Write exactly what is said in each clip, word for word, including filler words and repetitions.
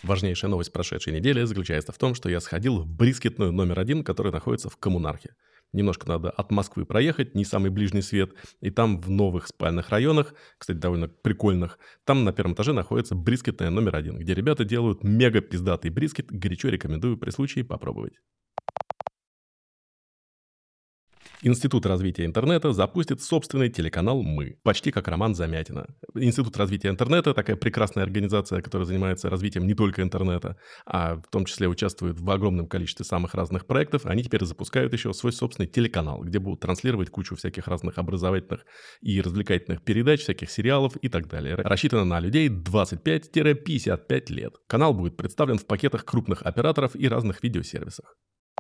Важнейшая новость прошедшей недели заключается в том, что я сходил в брискетную номер один, которая находится в Коммунарке. Немножко надо от Москвы проехать, не самый ближний свет, и там в новых спальных районах, кстати, довольно прикольных, там на первом этаже находится брискетная номер один, где ребята делают мега пиздатый брискет, горячо рекомендую при случае попробовать. Институт развития интернета запустит собственный телеканал «Мы», почти как Роман Замятина. Институт развития интернета – такая прекрасная организация, которая занимается развитием не только интернета, а в том числе участвует в огромном количестве самых разных проектов. Они теперь запускают еще свой собственный телеканал, где будут транслировать кучу всяких разных образовательных и развлекательных передач, всяких сериалов и так далее. Рассчитано на людей двадцать пять - пятьдесят пять лет. Канал будет представлен в пакетах крупных операторов и разных видеосервисах.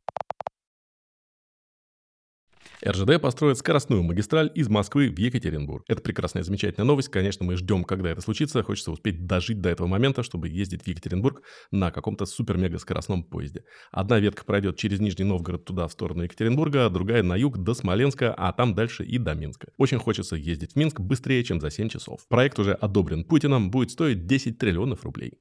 эр жэ дэ построит скоростную магистраль из Москвы в Екатеринбург. Это прекрасная, замечательная новость. Конечно, мы ждем, когда это случится. Хочется успеть дожить до этого момента, чтобы ездить в Екатеринбург на каком-то супер-мега-скоростном поезде. Одна ветка пройдет через Нижний Новгород туда, в сторону Екатеринбурга, а другая на юг до Смоленска, а там дальше и до Минска. Очень хочется ездить в Минск быстрее, чем за семь часов. Проект уже одобрен Путиным, будет стоить десять триллионов рублей.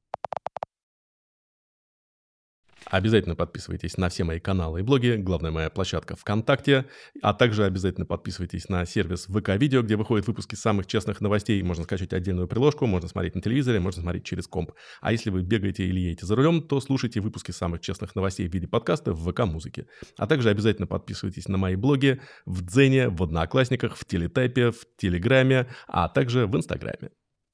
Обязательно подписывайтесь на все мои каналы и блоги, главная моя площадка ВКонтакте, а также обязательно подписывайтесь на сервис вэ ка-видео, где выходят выпуски самых честных новостей. Можно скачать отдельную приложку, можно смотреть на телевизоре, можно смотреть через комп. А если вы бегаете или едете за рулем, то слушайте выпуски самых честных новостей в виде подкаста в вэ ка-музыке. А также обязательно подписывайтесь на мои блоги в Дзене, в Одноклассниках, в Телетайпе, в Телеграме, а также в Инстаграме.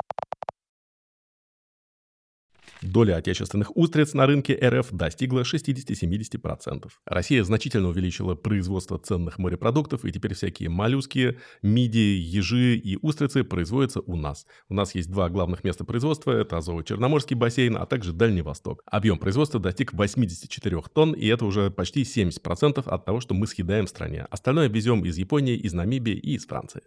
Доля отечественных устриц на рынке эр эф достигла шестьдесят-семьдесят процентов. Россия значительно увеличила производство ценных морепродуктов, и теперь всякие моллюски, мидии, ежи и устрицы производятся у нас. У нас есть два главных места производства – это Азово-Черноморский бассейн, а также Дальний Восток. Объем производства достиг восемьдесят четыре тонн, и это уже почти семьдесят процентов от того, что мы съедаем в стране. Остальное везем из Японии, из Намибии и из Франции.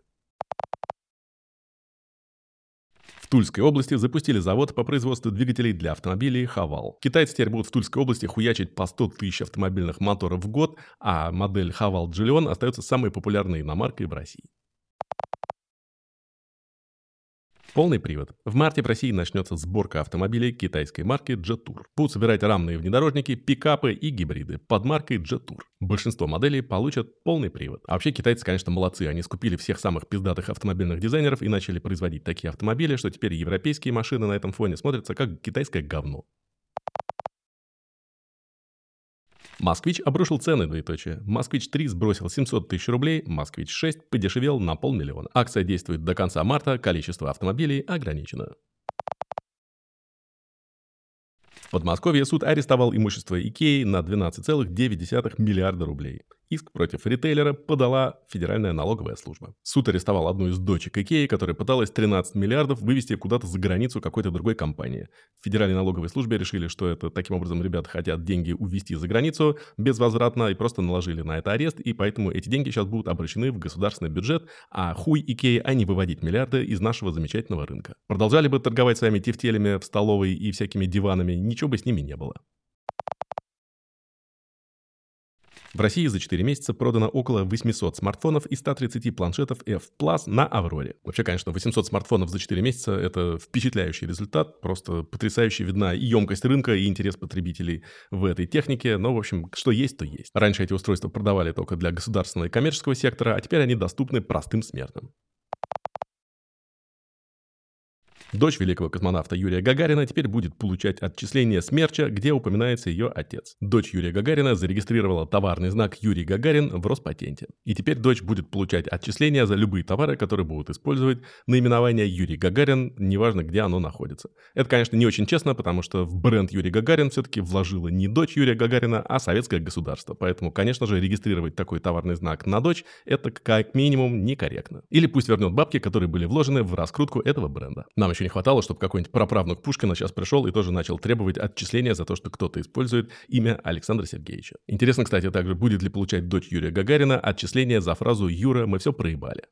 В Тульской области запустили завод по производству двигателей для автомобилей «Хавал». Китайцы теперь будут в Тульской области хуячить по сто тысяч автомобильных моторов в год, а модель «Хавал Джиллион» остается самой популярной иномаркой в России. Полный привод. В марте в России начнется сборка автомобилей китайской марки Jetour. Будут собирать рамные внедорожники, пикапы и гибриды под маркой Jetour. Большинство моделей получат полный привод. А вообще китайцы, конечно, молодцы. Они скупили всех самых пиздатых автомобильных дизайнеров и начали производить такие автомобили, что теперь европейские машины на этом фоне смотрятся как китайское говно. Москвич обрушил цены, двоеточие. Москвич три сбросил семьсот тысяч рублей, Москвич шесть подешевел на полмиллиона. Акция действует до конца марта, количество автомобилей ограничено. В Подмосковье суд арестовал имущество Икеи на двенадцать целых девять десятых миллиарда рублей. Иск против ритейлера подала Федеральная налоговая служба. Суд арестовал одну из дочек Икеи, которая пыталась тринадцать миллиардов вывести куда-то за границу какой-то другой компании. В Федеральной налоговой службе решили, что это таким образом ребята хотят деньги увезти за границу безвозвратно и просто наложили на это арест, и поэтому эти деньги сейчас будут обращены в государственный бюджет, а хуй Икеи, а не выводить миллиарды из нашего замечательного рынка. Продолжали бы торговать своими тефтелями в столовой и всякими диванами, ничего бы с ними не было. В России за четыре месяца продано около восемьсот смартфонов и ста тридцати планшетов F Plus на Авроре. Вообще, конечно, восемьсот смартфонов за четыре месяца – это впечатляющий результат. Просто потрясающе видна и емкость рынка, и интерес потребителей в этой технике. Но, в общем, что есть, то есть. Раньше эти устройства продавали только для государственного и коммерческого сектора, а теперь они доступны простым смертным. Дочь великого космонавта Юрия Гагарина теперь будет получать отчисления с мерча, где упоминается ее отец. Дочь Юрия Гагарина зарегистрировала товарный знак «Юрий Гагарин» в Роспатенте. И теперь дочь будет получать отчисления за любые товары, которые будут использовать наименование «Юрий Гагарин», неважно, где оно находится. Это, конечно, не очень честно, потому что в бренд «Юрий Гагарин» все-таки вложила не дочь Юрия Гагарина, а советское государство. Поэтому, конечно же, регистрировать такой товарный знак на дочь – это как минимум некорректно. Или пусть вернет бабки, которые были вложены в раскрутку этого бренда. Нам еще не хватало, чтобы какой-нибудь праправнук Пушкина сейчас пришел и тоже начал требовать отчисления за то, что кто-то использует имя Александра Сергеевича. Интересно, кстати, также, будет ли получать дочь Юрия Гагарина отчисления за фразу «Юра, мы все проебали».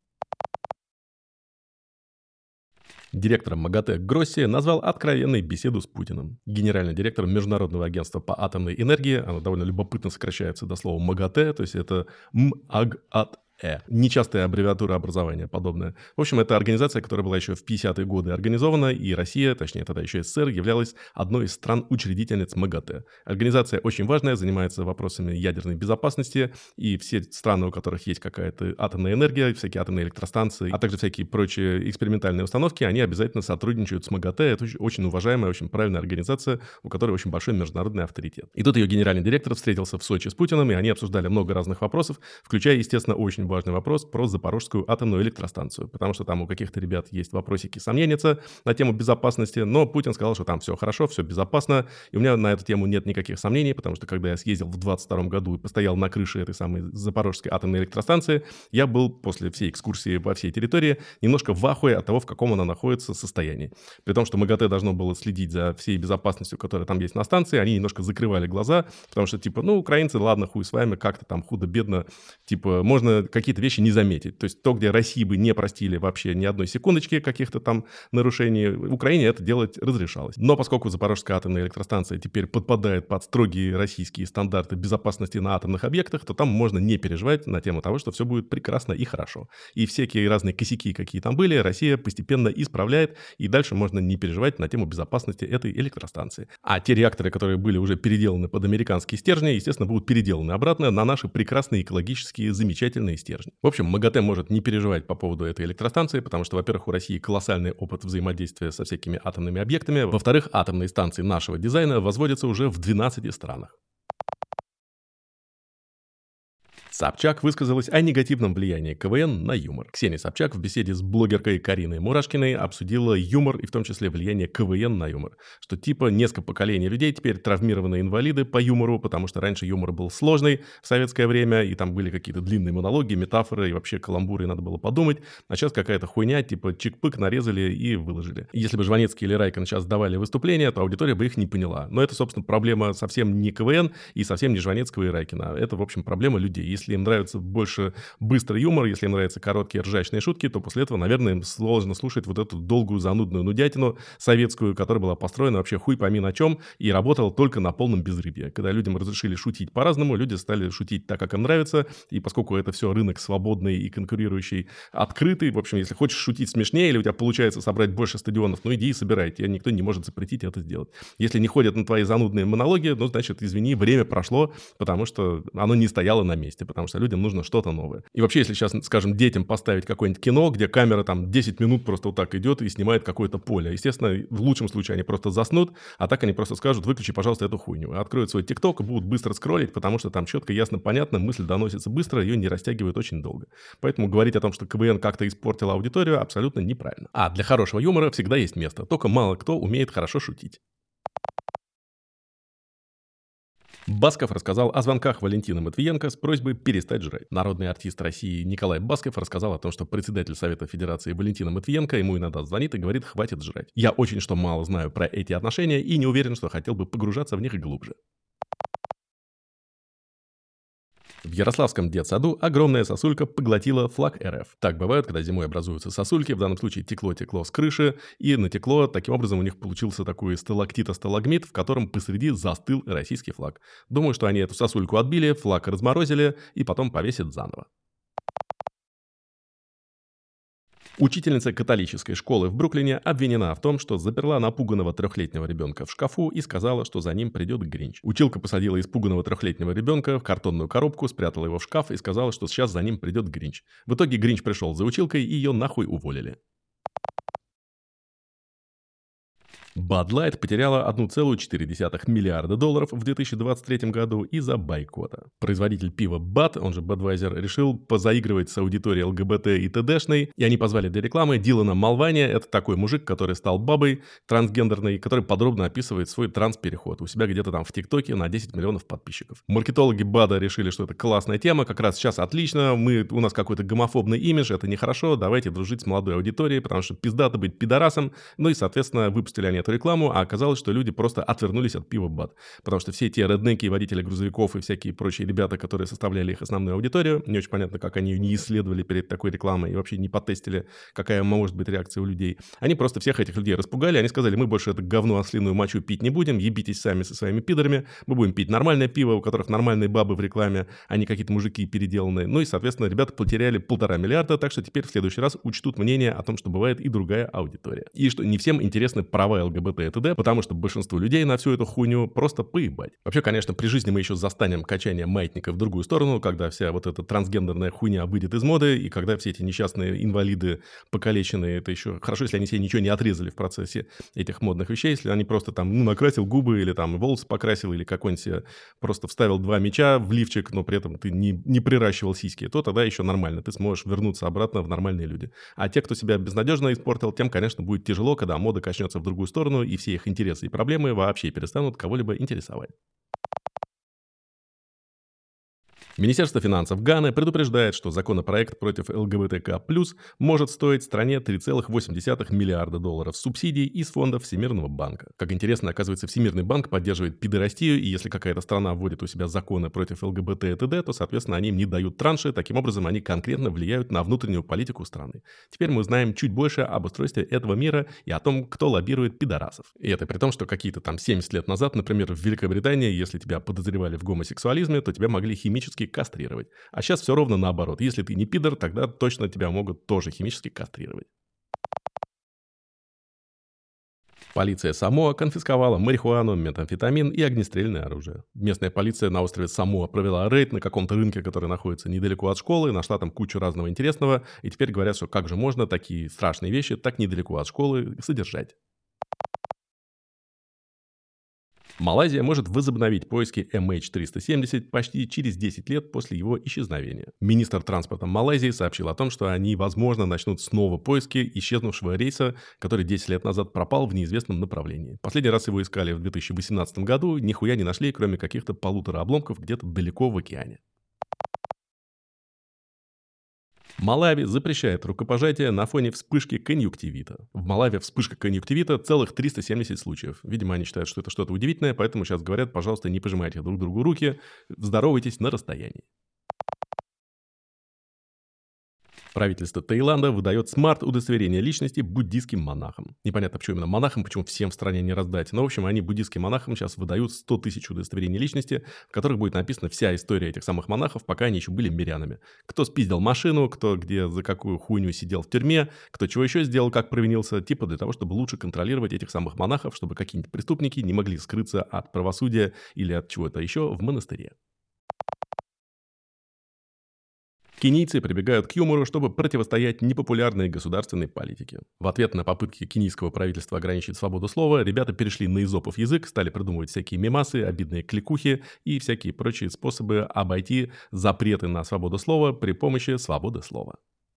Директором МАГАТЭ Гросси назвал откровенную беседу с Путиным. Генеральный директор Международного агентства по атомной энергии, оно довольно любопытно сокращается до слова МАГАТЭ, то есть это МАГАТЭ. Э. Нечастая аббревиатура образования подобная. В общем, это организация, которая была еще в пятидесятые годы организована, и Россия, точнее тогда еще СССР, являлась одной из стран-учредительниц МАГАТЭ. Организация очень важная, занимается вопросами ядерной безопасности, и все страны, у которых есть какая-то атомная энергия, всякие атомные электростанции, а также всякие прочие экспериментальные установки, они обязательно сотрудничают с МАГАТЭ. Это очень уважаемая, очень правильная организация, у которой очень большой международный авторитет. И тут ее генеральный директор встретился в Сочи с Путиным, и они обсуждали много разных вопросов, включая, естественно, очень важный вопрос про Запорожскую атомную электростанцию, потому что там у каких-то ребят есть вопросики, сомнения на тему безопасности, но Путин сказал, что там все хорошо, все безопасно, и у меня на эту тему нет никаких сомнений, потому что когда я съездил в двадцать втором году и постоял на крыше этой самой Запорожской атомной электростанции, я был после всей экскурсии по всей территории немножко в ахуе от того, в каком она находится состоянии. При том, что МАГАТЭ должно было следить за всей безопасностью, которая там есть на станции, они немножко закрывали глаза, потому что, типа, ну, украинцы, ладно, хуй с вами, как-то там худо-бедно, типа, можно какие-то вещи не заметить. То есть то, где России бы не простили вообще ни одной секундочки каких-то там нарушений, в Украине это делать разрешалось. Но поскольку Запорожская атомная электростанция теперь подпадает под строгие российские стандарты безопасности на атомных объектах, то там можно не переживать на тему того, что все будет прекрасно и хорошо. И всякие разные косяки, какие там были, Россия постепенно исправляет, и дальше можно не переживать на тему безопасности этой электростанции. А те реакторы, которые были уже переделаны под американские стержни, естественно, будут переделаны обратно на наши прекрасные экологические замечательные стержни. В общем, МАГАТЭ может не переживать по поводу этой электростанции, потому что, во-первых, у России колоссальный опыт взаимодействия со всякими атомными объектами, во-вторых, атомные станции нашего дизайна возводятся уже в двенадцати странах. Собчак высказалась о негативном влиянии КВН на юмор. Ксения Собчак в беседе с блогеркой Кариной Мурашкиной обсудила юмор и в том числе влияние КВН на юмор. Что типа несколько поколений людей теперь травмированные инвалиды по юмору, потому что раньше юмор был сложный в советское время, и там были какие-то длинные монологи, метафоры и вообще каламбуры, надо было подумать. А сейчас какая-то хуйня, типа чик-пык нарезали и выложили. Если бы Жванецкий или Райкин сейчас давали выступления, то аудитория бы их не поняла. Но это, собственно, проблема совсем не КВН и совсем не Жванецкого и Райкина. Это, в общем, проблема людей. Если им нравится больше быстрый юмор, если им нравятся короткие ржачные шутки, то после этого, наверное, им сложно слушать вот эту долгую занудную нудятину советскую, которая была построена вообще хуй пойми на чем и работала только на полном безрыбье. Когда людям разрешили шутить по-разному, люди стали шутить так, как им нравится, и поскольку это все рынок свободный и конкурирующий, открытый, в общем, если хочешь шутить смешнее или у тебя получается собрать больше стадионов, ну иди и собирай, тебе никто не может запретить это сделать. Если не ходят на твои занудные монологи, ну, значит, извини, время прошло, потому что оно не стояло на месте, потому что людям нужно что-то новое. И вообще, если сейчас, скажем, детям поставить какое-нибудь кино, где камера там десять минут просто вот так идет и снимает какое-то поле, естественно, в лучшем случае они просто заснут, а так они просто скажут: выключи, пожалуйста, эту хуйню. Откроют свой ТикТок и будут быстро скроллить, потому что там четко, ясно, понятно, мысль доносится быстро, ее не растягивают очень долго. Поэтому говорить о том, что КВН как-то испортил аудиторию, абсолютно неправильно. А для хорошего юмора всегда есть место, только мало кто умеет хорошо шутить. Басков рассказал о звонках Валентины Матвиенко с просьбой перестать жрать. Народный артист России Николай Басков рассказал о том, что председатель Совета Федерации Валентина Матвиенко ему иногда звонит и говорит: хватит жрать. Я очень что мало знаю про эти отношения и не уверен, что хотел бы погружаться в них глубже. В Ярославском детсаду огромная сосулька поглотила флаг эр эф. Так бывает, когда зимой образуются сосульки, в данном случае текло-текло с крыши, и натекло, таким образом у них получился такой сталактит-сталагмит, в котором посреди застыл российский флаг. Думаю, что они эту сосульку отбили, флаг разморозили и потом повесят заново. Учительница католической школы в Бруклине обвинена в том, что заперла напуганного трехлетнего ребенка в шкафу и сказала, что за ним придет Гринч. Училка посадила испуганного трехлетнего ребенка в картонную коробку, спрятала его в шкаф и сказала, что сейчас за ним придет Гринч. В итоге Гринч пришел за училкой и ее нахуй уволили. Bud Light потеряла одна целая четыре десятых миллиарда долларов в две тысячи двадцать третьем году из-за бойкота. Производитель пива Bud, он же Budweiser, решил позаигрывать с аудиторией эл гэ бэ тэ и тэ дэ-шной, и они позвали для рекламы Дилана Малвани. Это такой мужик, который стал бабой трансгендерной, который подробно описывает свой транспереход. У себя где-то там в ТикТоке на десять миллионов подписчиков. Маркетологи Бада решили, что это классная тема, как раз сейчас отлично, мы, у нас какой-то гомофобный имидж, это нехорошо, давайте дружить с молодой аудиторией, потому что пиздато быть пидорасом. Ну и, соответственно, выпустили они эту рекламу, а оказалось, что люди просто отвернулись от пива БАД. Потому что все те реднеки, водители грузовиков и всякие прочие ребята, которые составляли их основную аудиторию, не очень понятно, как они ее не исследовали перед такой рекламой и вообще не потестили, какая может быть реакция у людей. Они просто всех этих людей распугали, они сказали, мы больше это говно ослиную мочу пить не будем, ебитесь сами со своими пидорами, мы будем пить нормальное пиво, у которых нормальные бабы в рекламе, а не какие-то мужики переделанные. Ну и, соответственно, ребята потеряли полтора миллиарда, так что теперь в следующий раз учтут мнение о том, что бывает и другая аудитория. И что не всем интересны права ЛГБТ и т.д., потому что большинству людей на всю эту хуйню просто поебать. Вообще, конечно, при жизни мы еще застанем качание маятника в другую сторону, когда вся вот эта трансгендерная хуйня выйдет из моды, и когда все эти несчастные инвалиды покалеченные, это еще хорошо, если они себе ничего не отрезали в процессе этих модных вещей, если они просто там, ну, накрасил губы или там волосы покрасил, или какой-нибудь себе просто вставил два меча в лифчик, но при этом ты не, не приращивал сиськи, то тогда еще нормально, ты сможешь вернуться обратно в нормальные люди. А те, кто себя безнадежно испортил, тем, конечно, будет тяжело, когда мода качнется в другую сторону, и все их интересы и проблемы вообще перестанут кого-либо интересовать. Министерство финансов Ганы предупреждает, что законопроект против ЛГБТК+ может стоить стране три целых восемь десятых миллиарда долларов субсидий из фондов Всемирного банка. Как интересно, оказывается, Всемирный банк поддерживает пидорастию, и если какая-то страна вводит у себя законы против ЛГБТ и т.д., то, соответственно, они им не дают транши, таким образом они конкретно влияют на внутреннюю политику страны. Теперь мы узнаем чуть больше об устройстве этого мира и о том, кто лоббирует пидорасов. И это при том, что какие-то там семьдесят лет назад, например, в Великобритании, если тебя подозревали в гомосексуализме, то тебя могли химически кастрировать. А сейчас все ровно наоборот. Если ты не пидор, тогда точно тебя могут тоже химически кастрировать. Полиция Самоа конфисковала марихуану, метамфетамин и огнестрельное оружие. Местная полиция на острове Самоа провела рейд на каком-то рынке, который находится недалеко от школы, нашла там кучу разного интересного, и теперь говорят, что как же можно такие страшные вещи так недалеко от школы содержать. Малайзия может возобновить поиски эм эйч триста семьдесят почти через десять лет после его исчезновения. Министр транспорта Малайзии сообщил о том, что они, возможно, начнут снова поиски исчезнувшего рейса, который десять лет назад пропал в неизвестном направлении. Последний раз его искали в две тысячи восемнадцатом году, нихуя не нашли, кроме каких-то полутора обломков где-то далеко в океане. Малави запрещает рукопожатие на фоне вспышки конъюнктивита. В Малави вспышка конъюнктивита целых триста семьдесят случаев. Видимо, они считают, что это что-то удивительное, поэтому сейчас говорят, пожалуйста, не пожимайте друг другу руки, здоровайтесь на расстоянии. Правительство Таиланда выдает смарт-удостоверение личности буддийским монахам. Непонятно, почему именно монахам, почему всем в стране не раздать. Но, в общем, они буддийским монахам сейчас выдают сто тысяч удостоверений личности, в которых будет написана вся история этих самых монахов, пока они еще были мирянами. Кто спиздил машину, кто где за какую хуйню сидел в тюрьме, кто чего еще сделал, как провинился, типа для того, чтобы лучше контролировать этих самых монахов, чтобы какие-нибудь преступники не могли скрыться от правосудия или от чего-то еще в монастыре. Кенийцы прибегают к юмору, чтобы противостоять непопулярной государственной политике. В ответ на попытки кенийского правительства ограничить свободу слова, ребята перешли на эзопов язык, стали придумывать всякие мемасы, обидные кликухи и всякие прочие способы обойти запреты на свободу слова при помощи свободы слова.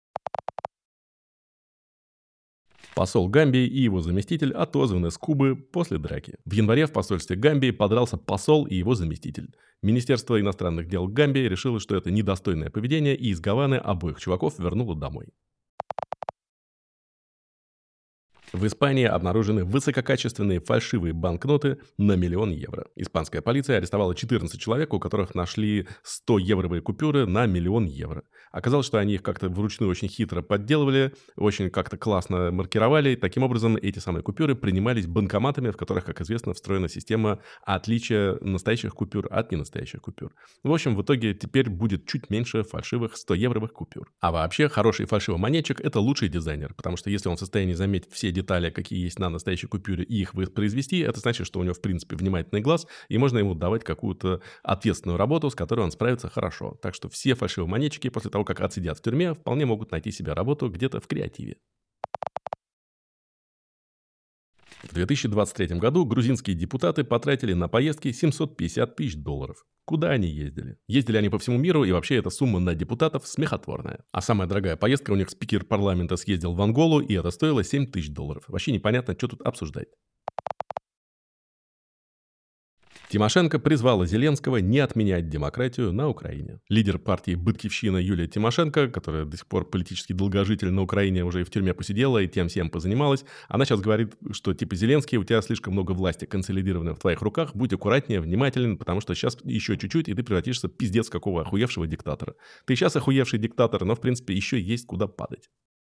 Посол Гамбии и его заместитель отозваны с Кубы после драки. В январе в посольстве Гамбии подрался посол и его заместитель. Министерство иностранных дел Гамбии решило, что это недостойное поведение, и из Гаваны обоих чуваков вернуло домой. В Испании обнаружены высококачественные фальшивые банкноты на миллион евро. Испанская полиция арестовала четырнадцать человек, у которых нашли сто евровые купюры на миллион евро. Оказалось, что они их как-то вручную очень хитро подделывали, очень как-то классно маркировали. Таким образом, эти самые купюры принимались банкоматами, в которых, как известно, встроена система отличия настоящих купюр от ненастоящих купюр. В общем, в итоге теперь будет чуть меньше фальшивых сто евровых купюр. А вообще, хороший фальшивомонетчик – это лучший дизайнер, потому что если он в состоянии заметить все детали, детали, какие есть на настоящей купюре, и их воспроизвести, это значит, что у него, в принципе, внимательный глаз, и можно ему давать какую-то ответственную работу, с которой он справится хорошо. Так что все фальшивомонетчики после того, как отсидят в тюрьме, вполне могут найти себе работу где-то в креативе. В две тысячи двадцать третьем году грузинские депутаты потратили на поездки семьсот пятьдесят тысяч долларов. Куда они ездили? Ездили они по всему миру, и вообще эта сумма на депутатов смехотворная. А самая дорогая поездка, у них спикер парламента съездил в Анголу, и это стоило семь тысяч долларов. Вообще непонятно, что тут обсуждать. Тимошенко призвала Зеленского не отменять демократию на Украине. Лидер партии «Батькивщина» Юлия Тимошенко, которая до сих пор политический долгожитель на Украине, уже и в тюрьме посидела и тем всем позанималась, она сейчас говорит, что типа Зеленский, у тебя слишком много власти консолидированной в твоих руках, будь аккуратнее, внимателен, потому что сейчас еще чуть-чуть, и ты превратишься в пиздец какого охуевшего диктатора. Ты сейчас охуевший диктатор, но в принципе еще есть куда падать.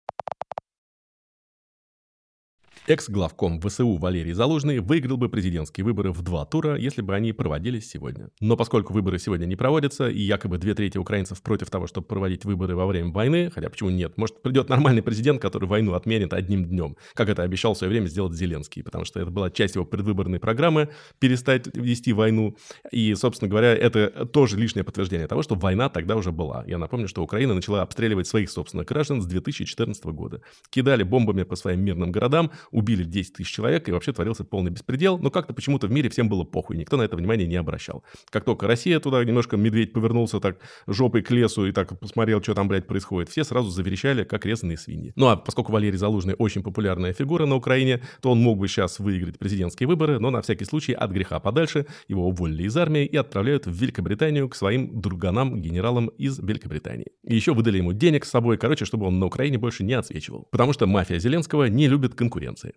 Экс-главком ВСУ Валерий Залужный выиграл бы президентские выборы в два тура, если бы они проводились сегодня. Но поскольку выборы сегодня не проводятся, и якобы две трети украинцев против того, чтобы проводить выборы во время войны, хотя почему нет, может придет нормальный президент, который войну отменит одним днем, как это обещал в свое время сделать Зеленский, потому что это была часть его предвыборной программы перестать вести войну. И, собственно говоря, это тоже лишнее подтверждение того, что война тогда уже была. Я напомню, что Украина начала обстреливать своих собственных граждан с две тысячи четырнадцатого года. Кидали бомбами по своим мирным городам, убили десять тысяч человек, и вообще творился полный беспредел, но как-то почему-то в мире всем было похуй, никто на это внимание не обращал. Как только Россия туда, немножко медведь повернулся так жопой к лесу и так посмотрел, что там, блядь, происходит, все сразу заверещали, как резаные свиньи. Ну а поскольку Валерий Залужный очень популярная фигура на Украине, то он мог бы сейчас выиграть президентские выборы, но на всякий случай от греха подальше его уволили из армии и отправляют в Великобританию к своим друганам, генералам из Великобритании. И еще выдали ему денег с собой, короче, чтобы он на Украине больше не отсвечивал. Потому что мафия Зеленского не любит конкуренции.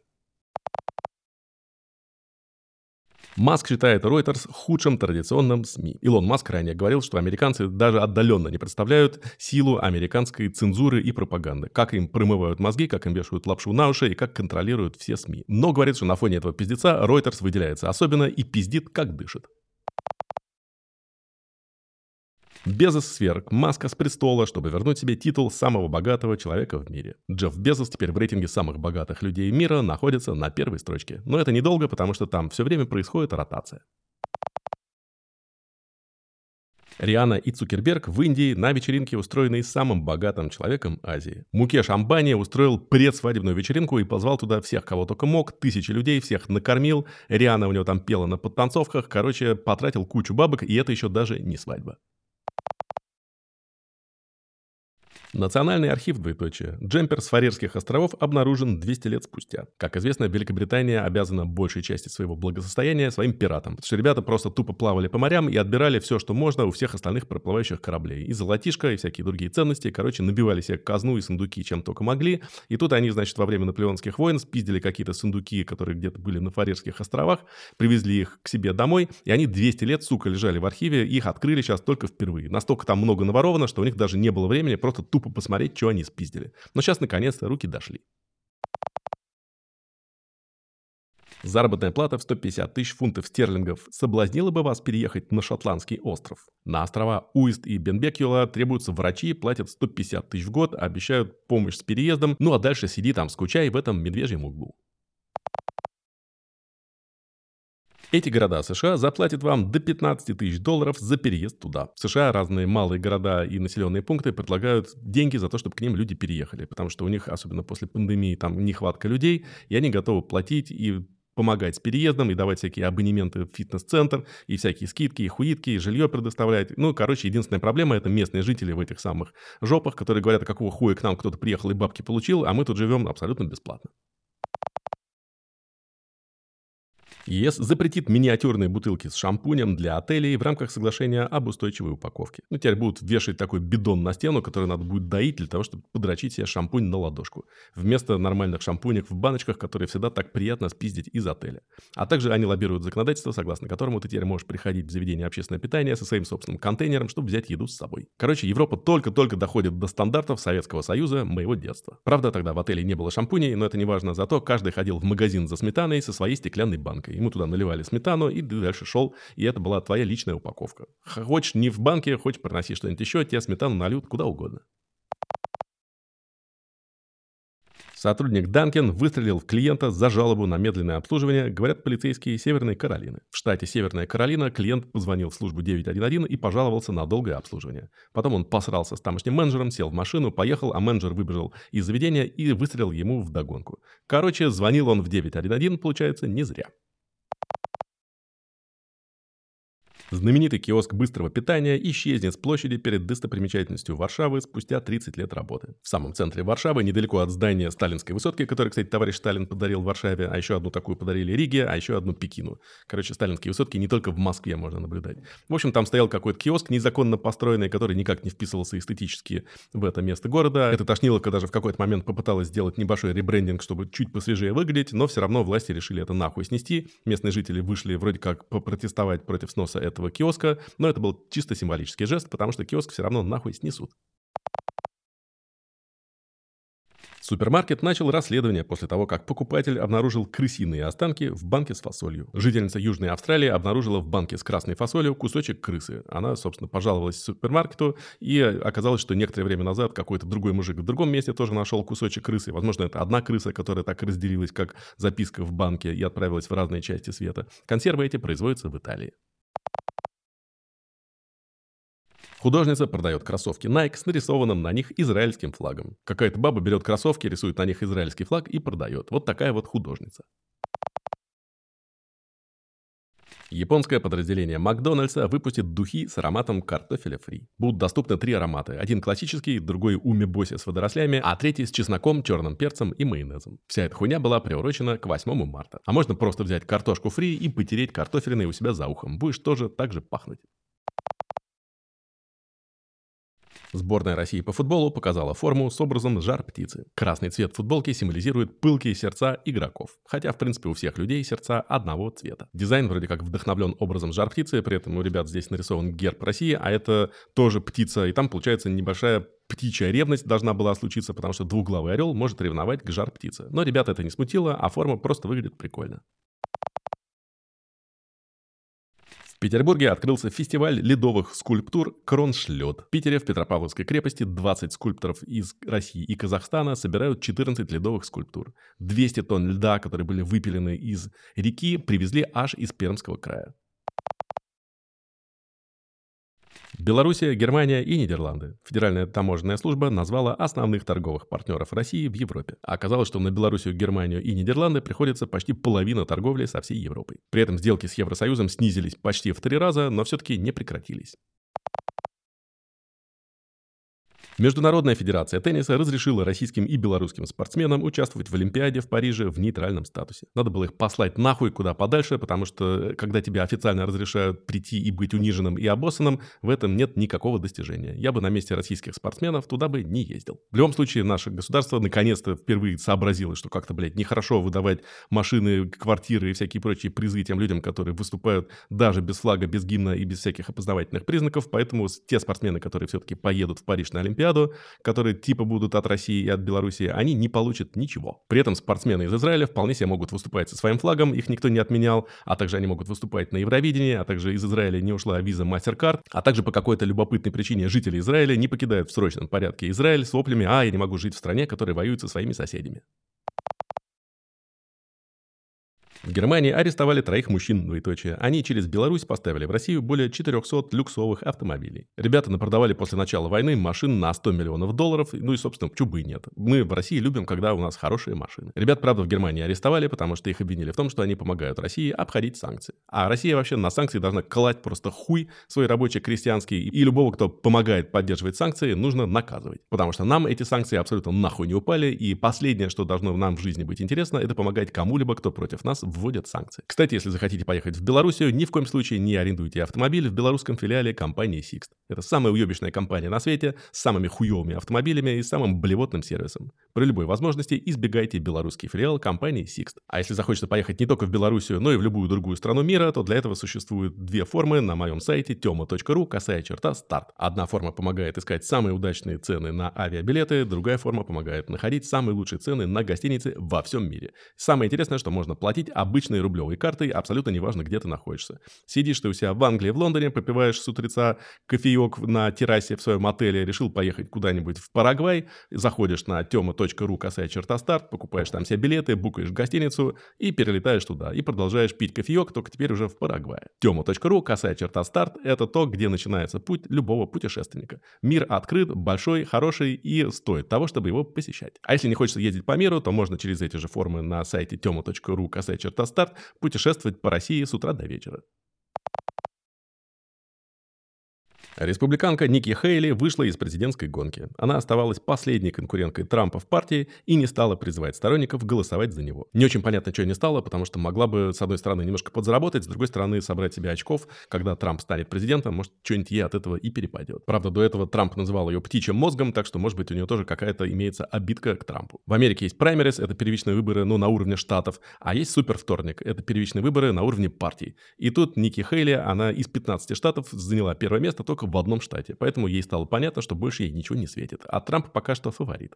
Маск считает Reuters худшим традиционным СМИ. Илон Маск ранее говорил, что американцы даже отдаленно не представляют силу американской цензуры и пропаганды. Как им промывают мозги, как им вешают лапшу на уши и как контролируют все СМИ. Но говорит, что на фоне этого пиздеца Reuters выделяется особенно и пиздит, как дышит. Безос сверг Маска с престола, чтобы вернуть себе титул самого богатого человека в мире. Джефф Безос теперь в рейтинге самых богатых людей мира находится на первой строчке. Но это недолго, потому что там все время происходит ротация. Риhanna и Цукерберг в Индии на вечеринке, устроенной самым богатым человеком Азии. Мукеш Амбани устроил предсвадебную вечеринку и позвал туда всех, кого только мог, тысячи людей, всех накормил. Риhanna у него там пела на подтанцовках, короче, потратил кучу бабок, и это еще даже не свадьба. Национальный архив, двоеточие. Джемпер с Фарерских островов обнаружен двести лет спустя. Как известно, Великобритания обязана большей части своего благосостояния своим пиратам. Потому что ребята просто тупо плавали по морям и отбирали все, что можно у всех остальных проплывающих кораблей. И золотишко, и всякие другие ценности. Короче, набивали себе казну и сундуки, чем только могли. И тут они, значит, во время наполеонских войн спиздили какие-то сундуки, которые где-то были на Фарерских островах, привезли их к себе домой, и они двести лет, сука, лежали в архиве, их открыли сейчас только впервые. Настолько там много наворовано, что у них даже не было времени просто тупо посмотреть, что они спиздили. Но сейчас, наконец-то, руки дошли. Заработная плата в сто пятьдесят тысяч фунтов стерлингов соблазнила бы вас переехать на Шотландский остров. На острова Уист и Бенбекюла требуются врачи, платят сто пятьдесят тысяч в год, обещают помощь с переездом, ну а дальше сиди там, скучай в этом медвежьем углу. Эти города США заплатят вам до пятнадцати тысяч долларов за переезд туда. В США разные малые города и населенные пункты предлагают деньги за то, чтобы к ним люди переехали, потому что у них, особенно после пандемии, там нехватка людей, и они готовы платить и помогать с переездом, и давать всякие абонементы в фитнес-центр, и всякие скидки, и хуитки, и жилье предоставлять. Ну, короче, единственная проблема — это местные жители в этих самых жопах, которые говорят, а какого хуя к нам кто-то приехал и бабки получил, а мы тут живем абсолютно бесплатно. ЕС запретит миниатюрные бутылки с шампунем для отелей в рамках соглашения об устойчивой упаковке. Ну, теперь будут вешать такой бидон на стену, который надо будет доить для того, чтобы подрочить себе шампунь на ладошку. Вместо нормальных шампунек в баночках, которые всегда так приятно спиздить из отеля. А также они лоббируют законодательство, согласно которому ты теперь можешь приходить в заведение общественного питания со своим собственным контейнером, чтобы взять еду с собой. Короче, Европа только-только доходит до стандартов Советского Союза моего детства. Правда, тогда в отеле не было шампуней, но это не важно, зато каждый ходил в магазин за сметаной со своей стеклянной банкой. Ему туда наливали сметану, и ты дальше шел, и это была твоя личная упаковка. Хочешь не в банке, хочешь проноси что-нибудь еще, тебе сметану нальют куда угодно. Сотрудник Данкен выстрелил в клиента за жалобу на медленное обслуживание, говорят полицейские Северной Каролины. В штате Северная Каролина клиент позвонил в службу девять один один и пожаловался на долгое обслуживание. Потом он посрался с тамошним менеджером, сел в машину, поехал, а менеджер выбежал из заведения и выстрелил ему вдогонку. Короче, звонил он в девять один один, получается, не зря. Знаменитый киоск быстрого питания исчезнет с площади перед достопримечательностью Варшавы спустя тридцать лет работы. В самом центре Варшавы, недалеко от здания Сталинской высотки, которое, кстати, товарищ Сталин подарил Варшаве, а еще одну такую подарили Риге, а еще одну Пекину. Короче, сталинские высотки не только в Москве можно наблюдать. В общем, там стоял какой-то киоск, незаконно построенный, который никак не вписывался эстетически в это место города. Эта тошниловка даже в какой-то момент попыталась сделать небольшой ребрендинг, чтобы чуть посвежее выглядеть, но все равно власти решили это нахуй снести. Местные жители вышли вроде как попротестовать против сноса этого киоска, но это был чисто символический жест, потому что киоск все равно нахуй снесут. Супермаркет начал расследование после того, как покупатель обнаружил крысиные останки в банке с фасолью. Жительница Южной Австралии обнаружила в банке с красной фасолью кусочек крысы. Она, собственно, пожаловалась супермаркету, и оказалось, что некоторое время назад какой-то другой мужик в другом месте тоже нашел кусочек крысы. Возможно, это одна крыса, которая так разделилась, как записка в банке, и отправилась в разные части света. Консервы эти производятся в Италии. Художница продает кроссовки Nike с нарисованным на них израильским флагом. Какая-то баба берет кроссовки, рисует на них израильский флаг и продает. Вот такая вот художница. Японское подразделение Макдональдса выпустит духи с ароматом картофеля фри. Будут доступны три аромата. Один классический, другой умебоси с водорослями, а третий с чесноком, черным перцем и майонезом. Вся эта хуйня была приурочена к восьмому марта. А можно просто взять картошку фри и потереть картофельной у себя за ухом. Будешь тоже так же пахнуть. Сборная России по футболу показала форму с образом жар-птицы. Красный цвет футболки символизирует пылкие сердца игроков. Хотя, в принципе, у всех людей сердца одного цвета. Дизайн вроде как вдохновлен образом жар-птицы, при этом у ребят здесь нарисован герб России, а это тоже птица. И там, получается, небольшая птичья ревность должна была случиться, потому что двуглавый орел может ревновать к жар-птице. Но ребят это не смутило, а форма просто выглядит прикольно. В Петербурге открылся фестиваль ледовых скульптур «Кроншлёд». В Питере в Петропавловской крепости двадцать скульпторов из России и Казахстана собирают четырнадцать ледовых скульптур. двести тонн льда, которые были выпилены из реки, привезли аж из Пермского края. Белоруссия, Германия и Нидерланды. Федеральная таможенная служба назвала основных торговых партнеров России в Европе. А оказалось, что на Белоруссию, Германию и Нидерланды приходится почти половина торговли со всей Европой. При этом сделки с Евросоюзом снизились почти в три раза, но все-таки не прекратились. Международная федерация тенниса разрешила российским и белорусским спортсменам участвовать в Олимпиаде в Париже в нейтральном статусе. Надо было их послать нахуй куда подальше, потому что когда тебе официально разрешают прийти и быть униженным и обоссанным, в этом нет никакого достижения. Я бы на месте российских спортсменов туда бы не ездил. В любом случае, наше государство наконец-то впервые сообразило, что как-то, блядь, нехорошо выдавать машины, квартиры и всякие прочие призы тем людям, которые выступают даже без флага, без гимна и без всяких опознавательных признаков. Поэтому те спортсмены, которые все-таки поедут в Париж на Олимпиаду, которые типа будут от России и от Белоруссии, они не получат ничего. При этом спортсмены из Израиля вполне себе могут выступать со своим флагом, их никто не отменял, а также они могут выступать на Евровидении, а также из Израиля не ушла виза MasterCard, а также по какой-то любопытной причине жители Израиля не покидают в срочном порядке Израиль с воплями «А, я не могу жить в стране, которая воюет со своими соседями». В Германии арестовали троих мужчин, двоеточие. Они через Беларусь поставили в Россию более четырехсот люксовых автомобилей. Ребята напродавали после начала войны машин на сто миллионов долларов, ну и, собственно, чё бы и нет. Мы в России любим, когда у нас хорошие машины. Ребят, правда, в Германии арестовали, потому что их обвинили в том, что они помогают России обходить санкции. А Россия вообще на санкции должна класть просто хуй свой рабочий, крестьянский, и любого, кто помогает поддерживать санкции, нужно наказывать. Потому что нам эти санкции абсолютно нахуй не упали, и последнее, что должно нам в жизни быть интересно, это помогать кому-либо, кто против нас вводят санкции. Кстати, если захотите поехать в Белоруссию, ни в коем случае не арендуйте автомобиль в белорусском филиале компании Sixt. Это самая уебищная компания на свете, с самыми хуевыми автомобилями и самым блевотным сервисом. При любой возможности избегайте белорусский филиал компании Sixt. А если захочется поехать не только в Белоруссию, но и в любую другую страну мира, то для этого существуют две формы на моем сайте тема точка ру, косая черта, старт. Одна форма помогает искать самые удачные цены на авиабилеты, другая форма помогает находить самые лучшие цены на гостиницы во всем мире. Самое интересное, что можно платить обычной рублевой картой, абсолютно неважно, где ты находишься. Сидишь ты у себя в Англии, в Лондоне, попиваешь с утреца кофеек на террасе в своем отеле, решил поехать куда-нибудь в Парагвай, заходишь на тема точка ру, косая черта, старт, покупаешь там себе билеты, букаешь гостиницу и перелетаешь туда. И продолжаешь пить кофеек, только теперь уже в Парагвае. тема точка ру, косая черта, старт – это то, где начинается путь любого путешественника. Мир открыт, большой, хороший и стоит того, чтобы его посещать. А если не хочется ездить по миру, то можно через эти же формы на сайте тема точка ру, косая черта, старт путешествовать по России с утра до вечера. Республиканка Никки Хейли вышла из президентской гонки. Она оставалась последней конкуренткой Трампа в партии и не стала призывать сторонников голосовать за него. Не очень понятно, что не стало, потому что могла бы, с одной стороны, немножко подзаработать, с другой стороны, собрать себе очков, когда Трамп станет президентом, может, что-нибудь ей от этого и перепадет. Правда, до этого Трамп называл ее птичьим мозгом, так что, может быть, у нее тоже какая-то имеется обидка к Трампу. В Америке есть праймерис, это первичные выборы, ну, на уровне штатов, а есть супервторник, это первичные выборы на уровне партий. И тут Никки Хейли, она из пятнадцати штатов заняла первое место только в одном штате. Поэтому ей стало понятно, что больше ей ничего не светит. А Трамп пока что фаворит.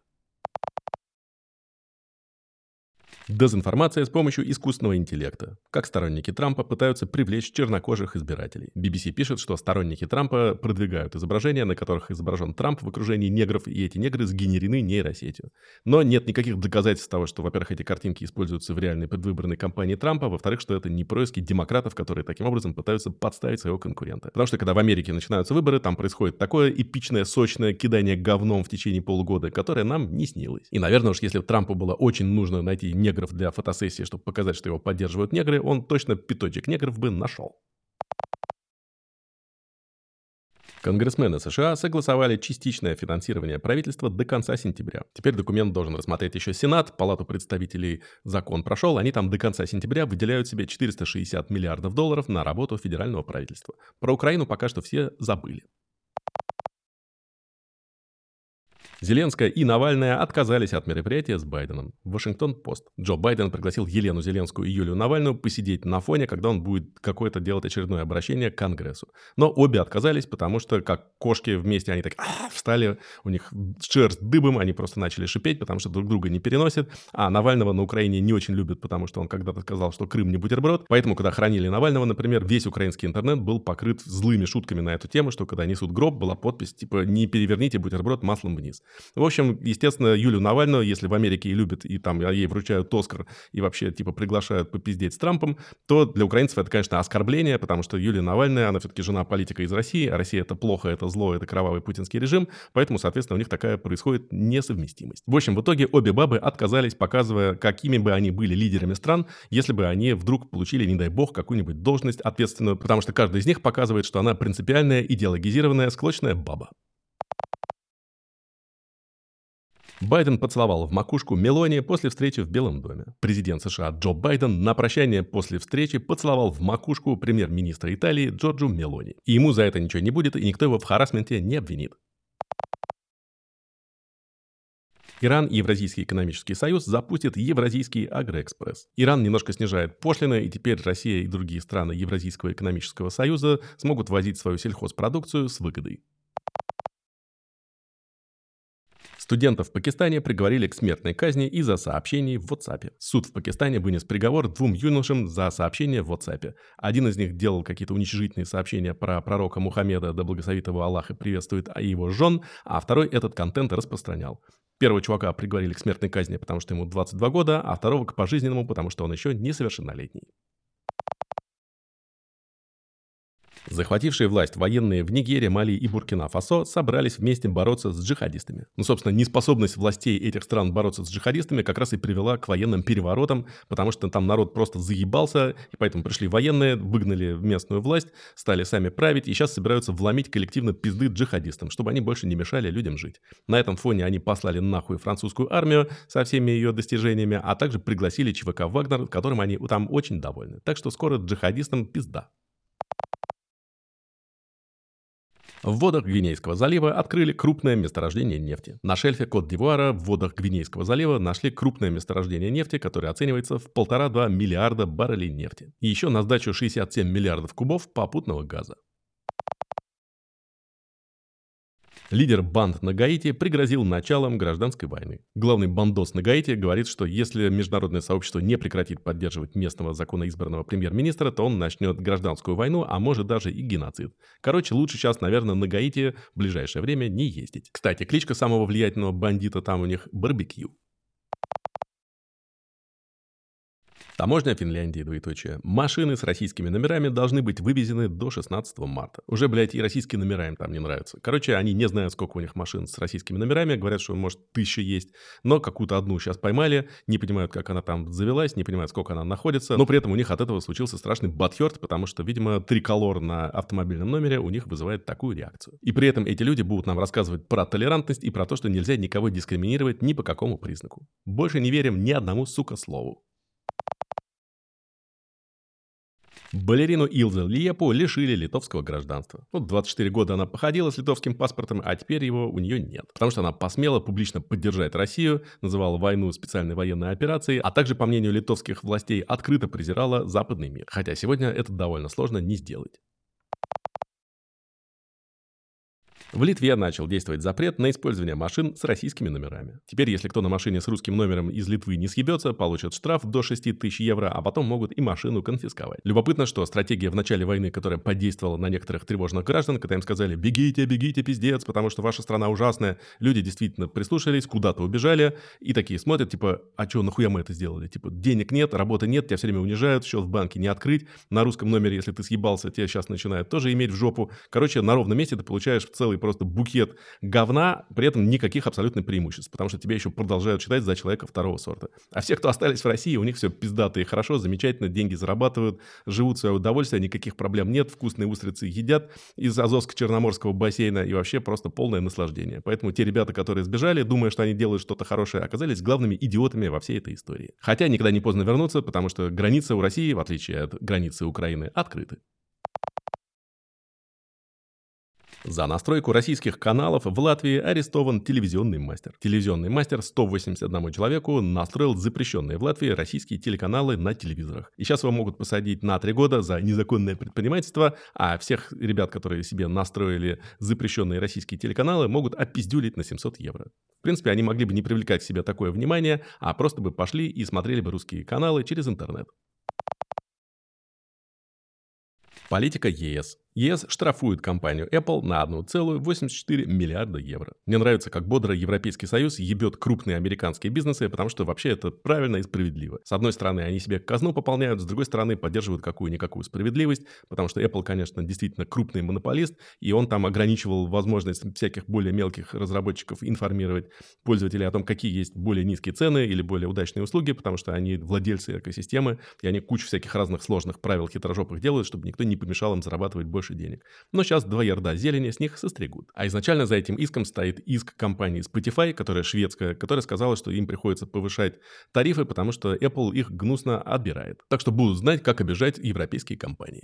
Дезинформация с помощью искусственного интеллекта. Как сторонники Трампа пытаются привлечь чернокожих избирателей. би би си пишет, что сторонники Трампа продвигают изображения, на которых изображен Трамп в окружении негров, и эти негры сгенерены нейросетью. Но нет никаких доказательств того, что, во-первых, эти картинки используются в реальной предвыборной кампании Трампа, во-вторых, что это не происки демократов, которые таким образом пытаются подставить своего конкурента. Потому что, когда в Америке начинаются выборы, там происходит такое эпичное, сочное кидание говном в течение полугода, которое нам не снилось. И, наверное, уж если Трампу было очень нужно найти негров для фотосессии, чтобы показать, что его поддерживают негры, он точно пяточек негров бы нашел. Конгрессмены США согласовали частичное финансирование правительства до конца сентября. Теперь документ должен рассмотреть еще Сенат, Палату представителей закон прошел, они там до конца сентября выделяют себе четыреста шестьдесят миллиардов долларов на работу федерального правительства. Про Украину пока что все забыли. Зеленская и Навальная отказались от мероприятия с Байденом. Вашингтон-Пост. Джо Байден пригласил Елену Зеленскую и Юлию Навальную посидеть на фоне, когда он будет какое-то делать очередное обращение к Конгрессу. Но обе отказались, потому что, как кошки вместе, они так встали, у них шерсть дыбом, они просто начали шипеть, потому что друг друга не переносят. А Навального на Украине не очень любят, потому что он когда-то сказал, что Крым не бутерброд. Поэтому, когда хоронили Навального, например, весь украинский интернет был покрыт злыми шутками на эту тему, что когда несут гроб, была подпись типа «Не переверните бутерброд маслом вниз». В общем, естественно, Юлю Навальную, если в Америке и любят, и там ей вручают Оскар, и вообще, типа, приглашают попиздеть с Трампом, то для украинцев это, конечно, оскорбление, потому что Юлия Навальная, она все-таки жена политика из России, а Россия — это плохо, это зло, это кровавый путинский режим, поэтому, соответственно, у них такая происходит несовместимость. В общем, в итоге обе бабы отказались, показывая, какими бы они были лидерами стран, если бы они вдруг получили, не дай бог, какую-нибудь должность ответственную, потому что каждая из них показывает, что она принципиальная, идеологизированная, склочная баба. Байден поцеловал в макушку Мелони после встречи в Белом доме. Президент США Джо Байден на прощание после встречи поцеловал в макушку премьер-министра Италии Джорджу Мелони. И ему за это ничего не будет, и никто его в харассменте не обвинит. Иран и Евразийский экономический союз запустят Евразийский агроэкспресс. Иран немножко снижает пошлины, и теперь Россия и другие страны Евразийского экономического союза смогут возить свою сельхозпродукцию с выгодой. Студентов в Пакистане приговорили к смертной казни из-за сообщений в WhatsApp. Суд в Пакистане вынес приговор двум юношам за сообщения в WhatsApp. Один из них делал какие-то уничижительные сообщения про пророка Мухаммеда, да благословит его Аллах и приветствует его жен, а второй этот контент распространял. Первого чувака приговорили к смертной казни, потому что ему двадцать два года, а второго к пожизненному, потому что он еще несовершеннолетний. Захватившие власть военные в Нигерии, Мали и Буркина-Фасо собрались вместе бороться с джихадистами. Ну, собственно, неспособность властей этих стран бороться с джихадистами как раз и привела к военным переворотам, потому что там народ просто заебался, и поэтому пришли военные, выгнали местную власть, стали сами править, и сейчас собираются вломить коллективно пизды джихадистам, чтобы они больше не мешали людям жить. На этом фоне они послали нахуй французскую армию со всеми ее достижениями, а также пригласили ЧВК «Вагнер», которым они там очень довольны. Так что скоро джихадистам пизда. В водах Гвинейского залива открыли крупное месторождение нефти. На шельфе Кот-д'Ивуара в водах Гвинейского залива нашли крупное месторождение нефти, которое оценивается в полтора-два миллиарда баррелей нефти. И еще на сдачу шестьдесят семь миллиардов кубов попутного газа. Лидер банд на Гаити пригрозил началом гражданской войны. Главный бандос на Гаити говорит, что если международное сообщество не прекратит поддерживать местного законоизбранного премьер-министра, то он начнет гражданскую войну, а может даже и геноцид. Короче, лучше сейчас, наверное, на Гаити в ближайшее время не ездить. Кстати, кличка самого влиятельного бандита там у них — Барбекю. Таможня Финляндии, двоеточие. Машины с российскими номерами должны быть вывезены до шестнадцатого марта. Уже, блядь, и российские номера им там не нравятся. Короче, они не знают, сколько у них машин с российскими номерами. Говорят, что, может, тысяча есть. Но какую-то одну сейчас поймали. Не понимают, как она там завелась. Не понимают, сколько она находится. Но при этом у них от этого случился страшный бадхёрт, потому что, видимо, триколор на автомобильном номере у них вызывает такую реакцию. И при этом эти люди будут нам рассказывать про толерантность и про то, что нельзя никого дискриминировать ни по какому признаку. Больше не верим ни одному, сука, слову. Балерину Илзу Лиепу лишили литовского гражданства. Ну, двадцать четыре года она походила с литовским паспортом, а теперь его у нее нет. Потому что она посмела публично поддержать Россию, называла войну специальной военной операцией, а также, по мнению литовских властей, открыто презирала западный мир. Хотя сегодня это довольно сложно не сделать. В Литве начал действовать запрет на использование машин с российскими номерами. Теперь, если кто на машине с русским номером из Литвы не съебется, получит штраф до шести тысяч евро, а потом могут и машину конфисковать. Любопытно, что стратегия в начале войны, которая подействовала на некоторых тревожных граждан, когда им сказали «бегите, бегите, пиздец, потому что ваша страна ужасная», люди действительно прислушались, куда-то убежали и такие смотрят, типа «а что, нахуя мы это сделали?» Типа «денег нет, работы нет, тебя все время унижают, счет в банке не открыть, на русском номере, если ты съебался, тебя сейчас начинают тоже иметь в жопу». Короче, на ровном месте ты получаешь целый просто букет говна, при этом никаких абсолютно преимуществ, потому что тебя еще продолжают считать за человека второго сорта. А все, кто остались в России, у них все пиздато и хорошо, замечательно, деньги зарабатывают, живут в свое удовольствие, никаких проблем нет, вкусные устрицы едят из Азовско-Черноморского бассейна и вообще просто полное наслаждение. Поэтому те ребята, которые сбежали, думая, что они делают что-то хорошее, оказались главными идиотами во всей этой истории. Хотя никогда не поздно вернуться, потому что границы у России, в отличие от границы Украины, открыты. За настройку российских каналов в Латвии арестован телевизионный мастер. Телевизионный мастер сто восемьдесят одному человеку настроил запрещенные в Латвии российские телеканалы на телевизорах. И сейчас его могут посадить на три года за незаконное предпринимательство, а всех ребят, которые себе настроили запрещенные российские телеканалы, могут опиздюлить на семьсот евро. В принципе, они могли бы не привлекать к себе такое внимание, а просто бы пошли и смотрели бы русские каналы через интернет. Политика ЕС. ЕС штрафует компанию Apple на один целых восемьдесят четыре миллиарда евро. Мне нравится, как бодро Европейский Союз ебет крупные американские бизнесы, потому что вообще это правильно и справедливо. С одной стороны, они себе казну пополняют, с другой стороны, поддерживают какую-никакую справедливость, потому что Apple, конечно, действительно крупный монополист, и он там ограничивал возможность всяких более мелких разработчиков информировать пользователей о том, какие есть более низкие цены или более удачные услуги, потому что они владельцы экосистемы, и они кучу всяких разных сложных правил хитрожопых делают, чтобы никто не помешал им зарабатывать больше больше денег. Но сейчас два ярда зелени с них состригут. А изначально за этим иском стоит иск компании Spotify, которая шведская, которая сказала, что им приходится повышать тарифы, потому что Apple их гнусно отбирает. Так что будут знать, как обижать европейские компании.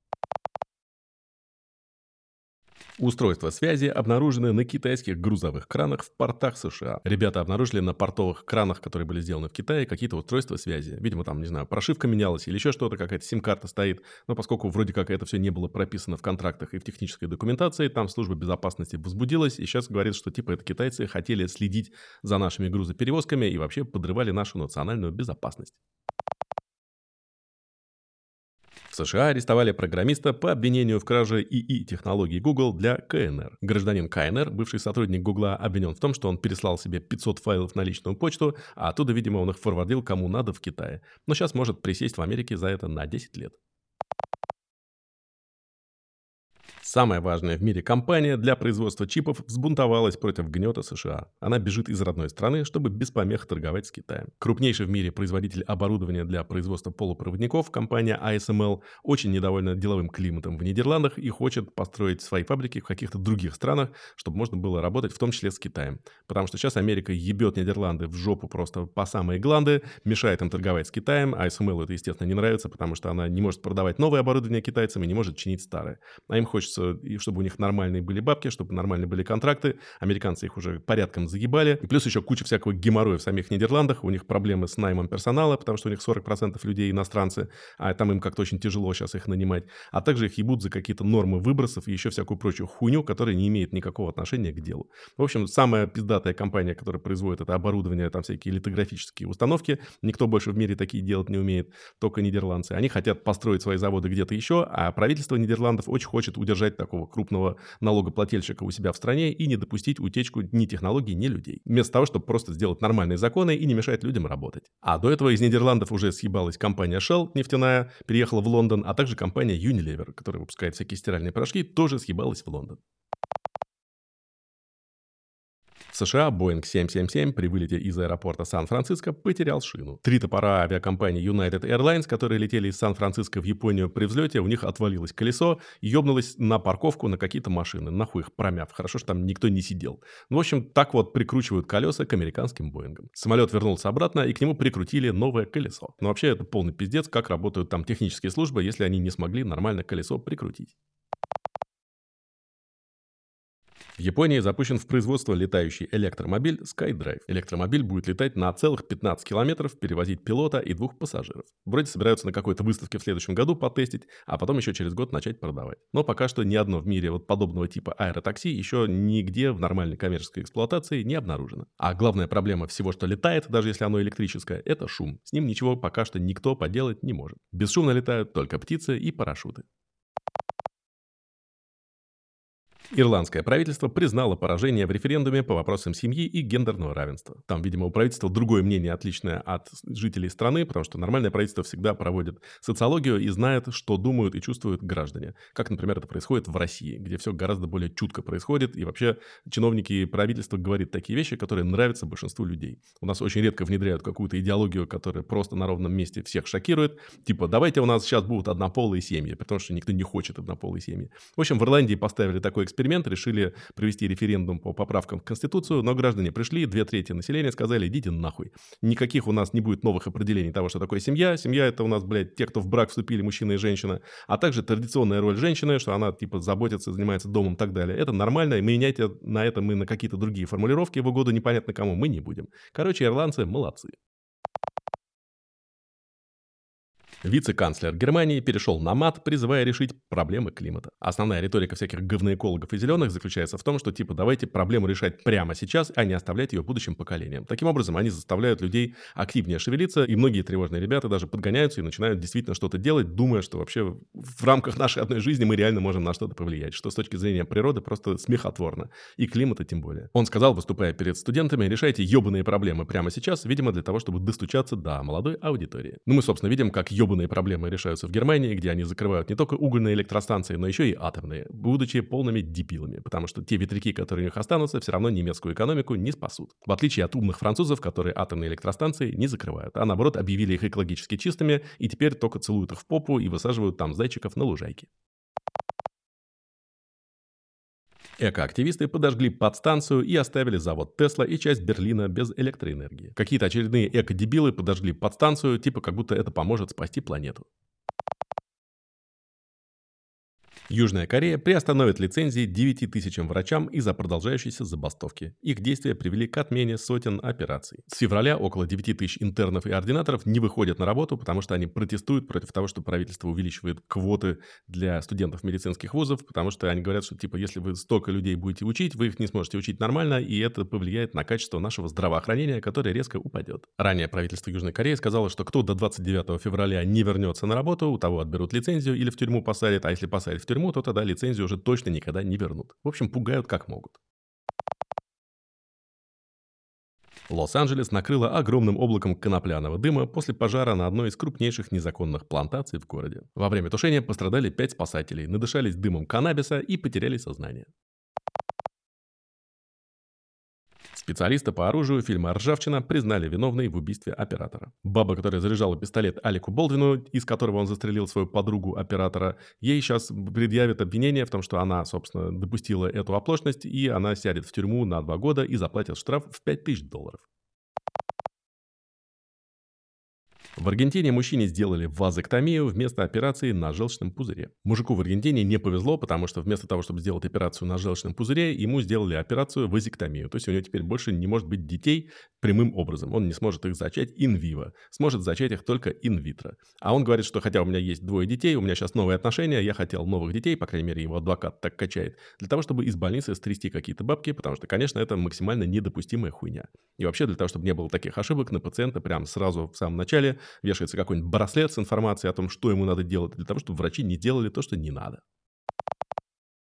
Устройства связи обнаружены на китайских грузовых кранах в портах США. Ребята обнаружили на портовых кранах, которые были сделаны в Китае, какие-то устройства связи. Видимо, там, не знаю, прошивка менялась или еще что-то, какая-то сим-карта стоит. Но поскольку вроде как это все не было прописано в контрактах и в технической документации, там служба безопасности возбудилась и сейчас говорит, что типа это китайцы хотели следить за нашими грузоперевозками и вообще подрывали нашу национальную безопасность. В США арестовали программиста по обвинению в краже ИИ-технологий Google для КНР. Гражданин КНР, бывший сотрудник Гугла, обвинен в том, что он переслал себе пятьсот файлов на личную почту, а оттуда, видимо, он их форвардил кому надо в Китае. Но сейчас может присесть в Америке за это на десять лет. Самая важная в мире компания для производства чипов взбунтовалась против гнета США. Она бежит из родной страны, чтобы без помех торговать с Китаем. Крупнейший в мире производитель оборудования для производства полупроводников, компания эй эс эм эл, очень недовольна деловым климатом в Нидерландах и хочет построить свои фабрики в каких-то других странах, чтобы можно было работать в том числе с Китаем. Потому что сейчас Америка ебет Нидерланды в жопу просто по самые гланды, мешает им торговать с Китаем. эй эс эм эл это, естественно, не нравится, потому что она не может продавать новое оборудование китайцам и не может чинить старое. А им хочется, и чтобы у них нормальные были бабки, чтобы нормальные были контракты. Американцы их уже порядком загибали. И плюс еще куча всякого геморроя в самих Нидерландах. У них проблемы с наймом персонала, потому что у них сорок процентов людей иностранцы, а там им как-то очень тяжело сейчас их нанимать. А также их ебут за какие-то нормы выбросов и еще всякую прочую хуйню, которая не имеет никакого отношения к делу. В общем, самая пиздатая компания, которая производит это оборудование, там всякие литографические установки, никто больше в мире такие делать не умеет, только нидерландцы. Они хотят построить свои заводы где-то еще, а правительство Нидерландов очень хочет удержать держать такого крупного налогоплательщика у себя в стране и не допустить утечку ни технологий, ни людей. Вместо того, чтобы просто сделать нормальные законы и не мешать людям работать. А до этого из Нидерландов уже съебалась компания Shell нефтяная, переехала в Лондон, а также компания Unilever, которая выпускает всякие стиральные порошки, тоже съебалась в Лондон. В США Boeing семь семь семь при вылете из аэропорта Сан-Франциско потерял шину. Три топора авиакомпании United Airlines, которые летели из Сан-Франциско в Японию при взлете, у них отвалилось колесо и ёбнулось на парковку на какие-то машины, нахуй их промяв. Хорошо, что там никто не сидел. Ну, в общем, так вот прикручивают колеса к американским Боингам. Самолет вернулся обратно, и к нему прикрутили новое колесо. Но вообще это полный пиздец, как работают там технические службы, если они не смогли нормально колесо прикрутить. В Японии запущен в производство летающий электромобиль SkyDrive. Электромобиль будет летать на целых пятнадцать километров, перевозить пилота и двух пассажиров. Вроде собираются на какой-то выставке в следующем году потестить, а потом еще через год начать продавать. Но пока что ни одно в мире вот подобного типа аэротакси еще нигде в нормальной коммерческой эксплуатации не обнаружено. А главная проблема всего, что летает, даже если оно электрическое, это шум. С ним ничего пока что никто поделать не может. Бесшумно летают только птицы и парашюты. Ирландское правительство признало поражение в референдуме по вопросам семьи и гендерного равенства. Там, видимо, у правительства другое мнение, отличное от жителей страны, потому что нормальное правительство всегда проводит социологию и знает, что думают и чувствуют граждане. Как, например, это происходит в России, где все гораздо более чутко происходит, и вообще чиновники правительства говорят такие вещи, которые нравятся большинству людей. У нас очень редко внедряют какую-то идеологию, которая просто на ровном месте всех шокирует. Типа, давайте у нас сейчас будут однополые семьи, потому что никто не хочет однополые семьи. В общем, в Ирландии поставили такой эксперимент, решили провести референдум по поправкам в Конституцию, но граждане пришли, две трети населения сказали, идите нахуй. Никаких у нас не будет новых определений того, что такое семья. Семья — это у нас, блядь, те, кто в брак вступили, мужчина и женщина, а также традиционная роль женщины, что она, типа, заботится, занимается домом и так далее. Это нормально, и менять на это мы на какие-то другие формулировки в угоду непонятно кому мы не будем. Короче, ирландцы молодцы. Вице-канцлер Германии перешел на мат, призывая решить проблемы климата. Основная риторика всяких говноэкологов и зеленых заключается в том, что типа давайте проблему решать прямо сейчас, а не оставлять ее будущим поколениям. Таким образом, они заставляют людей активнее шевелиться, и многие тревожные ребята даже подгоняются и начинают действительно что-то делать, думая, что вообще в рамках нашей одной жизни мы реально можем на что-то повлиять, что с точки зрения природы просто смехотворно. И климата тем более. Он сказал, выступая перед студентами, решайте ебаные проблемы прямо сейчас, видимо, для того, чтобы достучаться до молодой аудитории. Ну, мы, собственно, видим, как ебаные проблемы решаются в Германии, где они закрывают не только угольные электростанции, но еще и атомные, будучи полными дебилами, потому что те ветряки, которые у них останутся, все равно немецкую экономику не спасут. В отличие от умных французов, которые атомные электростанции не закрывают, а наоборот объявили их экологически чистыми и теперь только целуют их в попу и высаживают там зайчиков на лужайке. Экоактивисты подожгли подстанцию и оставили завод Тесла и часть Берлина без электроэнергии. Какие-то очередные экодебилы подожгли подстанцию, типа как будто это поможет спасти планету. Южная Корея приостановит лицензии девяти тысячам врачам из-за продолжающейся забастовки. Их действия привели к отмене сотен операций. С февраля около девяти тысяч интернов и ординаторов не выходят на работу, потому что они протестуют против того, что правительство увеличивает квоты для студентов медицинских вузов, потому что они говорят, что типа если вы столько людей будете учить, вы их не сможете учить нормально, и это повлияет на качество нашего здравоохранения, которое резко упадет. Ранее правительство Южной Кореи сказало, что кто до двадцать девятого февраля не вернется на работу, у того отберут лицензию или в тюрьму посадят, а если посадят в тюрьму, то тогда лицензию уже точно никогда не вернут. В общем, пугают как могут. Лос-Анджелес накрыло огромным облаком конопляного дыма после пожара на одной из крупнейших незаконных плантаций в городе. Во время тушения пострадали пять спасателей, надышались дымом каннабиса и потеряли сознание. Специалиста по оружию фильма «Ржавчина» признали виновной в убийстве оператора. Баба, которая заряжала пистолет Алику Болдвину, из которого он застрелил свою подругу оператора, ей сейчас предъявят обвинение в том, что она, собственно, допустила эту оплошность, и она сядет в тюрьму на два года и заплатит штраф в пять тысяч долларов. В Аргентине мужчине сделали вазэктомию вместо операции на желчном пузыре. Мужику в Аргентине не повезло, потому что вместо того, чтобы сделать операцию на желчном пузыре, ему сделали операцию вазэктомию. То есть у него теперь больше не может быть детей прямым образом. Он не сможет их зачать ин-виво. Сможет зачать их только ин-витро. А он говорит, что хотя у меня есть двое детей, у меня сейчас новые отношения, я хотел новых детей, по крайней мере, его адвокат так качает, для того, чтобы из больницы стрясти какие-то бабки, потому что, конечно, это максимально недопустимая хуйня. И вообще, для того, чтобы не было таких ошибок, на пациента прям сразу в самом начале вешается какой-нибудь браслет с информацией о том, что ему надо делать, для того, чтобы врачи не делали то, что не надо.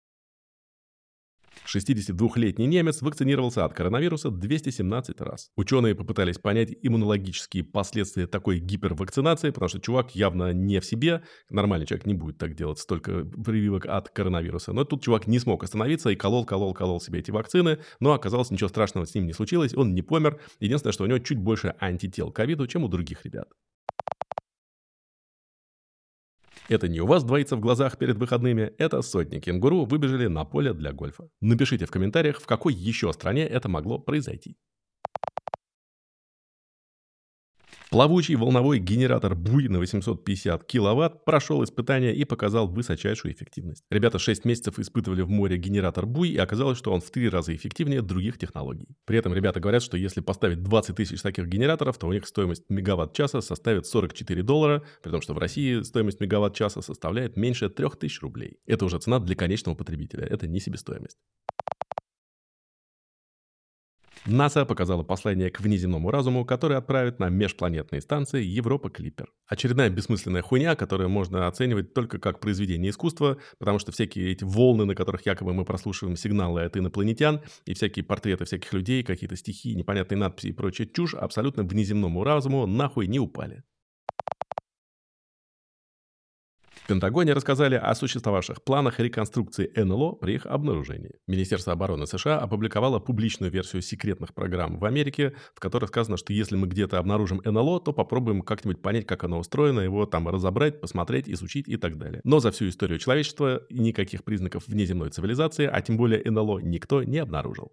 шестидесятидвухлетний немец вакцинировался от коронавируса двести семнадцать раз. Ученые попытались понять иммунологические последствия такой гипервакцинации, потому что чувак явно не в себе. Нормальный человек не будет так делать, столько прививок от коронавируса. Но тут чувак не смог остановиться и колол, колол, колол себе эти вакцины. Но оказалось, ничего страшного с ним не случилось, он не помер. Единственное, что у него чуть больше антител к ковиду, чем у других ребят. Это не у вас двоится в глазах перед выходными, это сотни кенгуру выбежали на поле для гольфа. Напишите в комментариях, в какой еще стране это могло произойти. Плавучий волновой генератор буй на восемьсот пятьдесят киловатт прошел испытание и показал высочайшую эффективность. Ребята шесть месяцев испытывали в море генератор буй, и оказалось, что он в три раза эффективнее других технологий. При этом ребята говорят, что если поставить двадцать тысяч таких генераторов, то у них стоимость мегаватт-часа составит сорок четыре доллара, при том, что в России стоимость мегаватт-часа составляет меньше трех тысяч рублей. Это уже цена для конечного потребителя, это не себестоимость. НАСА показала послание к внеземному разуму, который отправит на межпланетные станции Европа Клиппер. Очередная бессмысленная хуйня, которую можно оценивать только как произведение искусства, потому что всякие эти волны, на которых якобы мы прослушиваем сигналы от инопланетян, и всякие портреты всяких людей, какие-то стихи, непонятные надписи и прочая чушь абсолютно внеземному разуму нахуй не упали. В Пентагоне рассказали о существовавших планах реконструкции эн эл о при их обнаружении. Министерство обороны США опубликовало публичную версию секретных программ в Америке, в которой сказано, что если мы где-то обнаружим эн эл о, то попробуем как-нибудь понять, как оно устроено, его там разобрать, посмотреть, изучить и так далее. Но за всю историю человечества никаких признаков внеземной цивилизации, а тем более эн эл о, никто не обнаружил.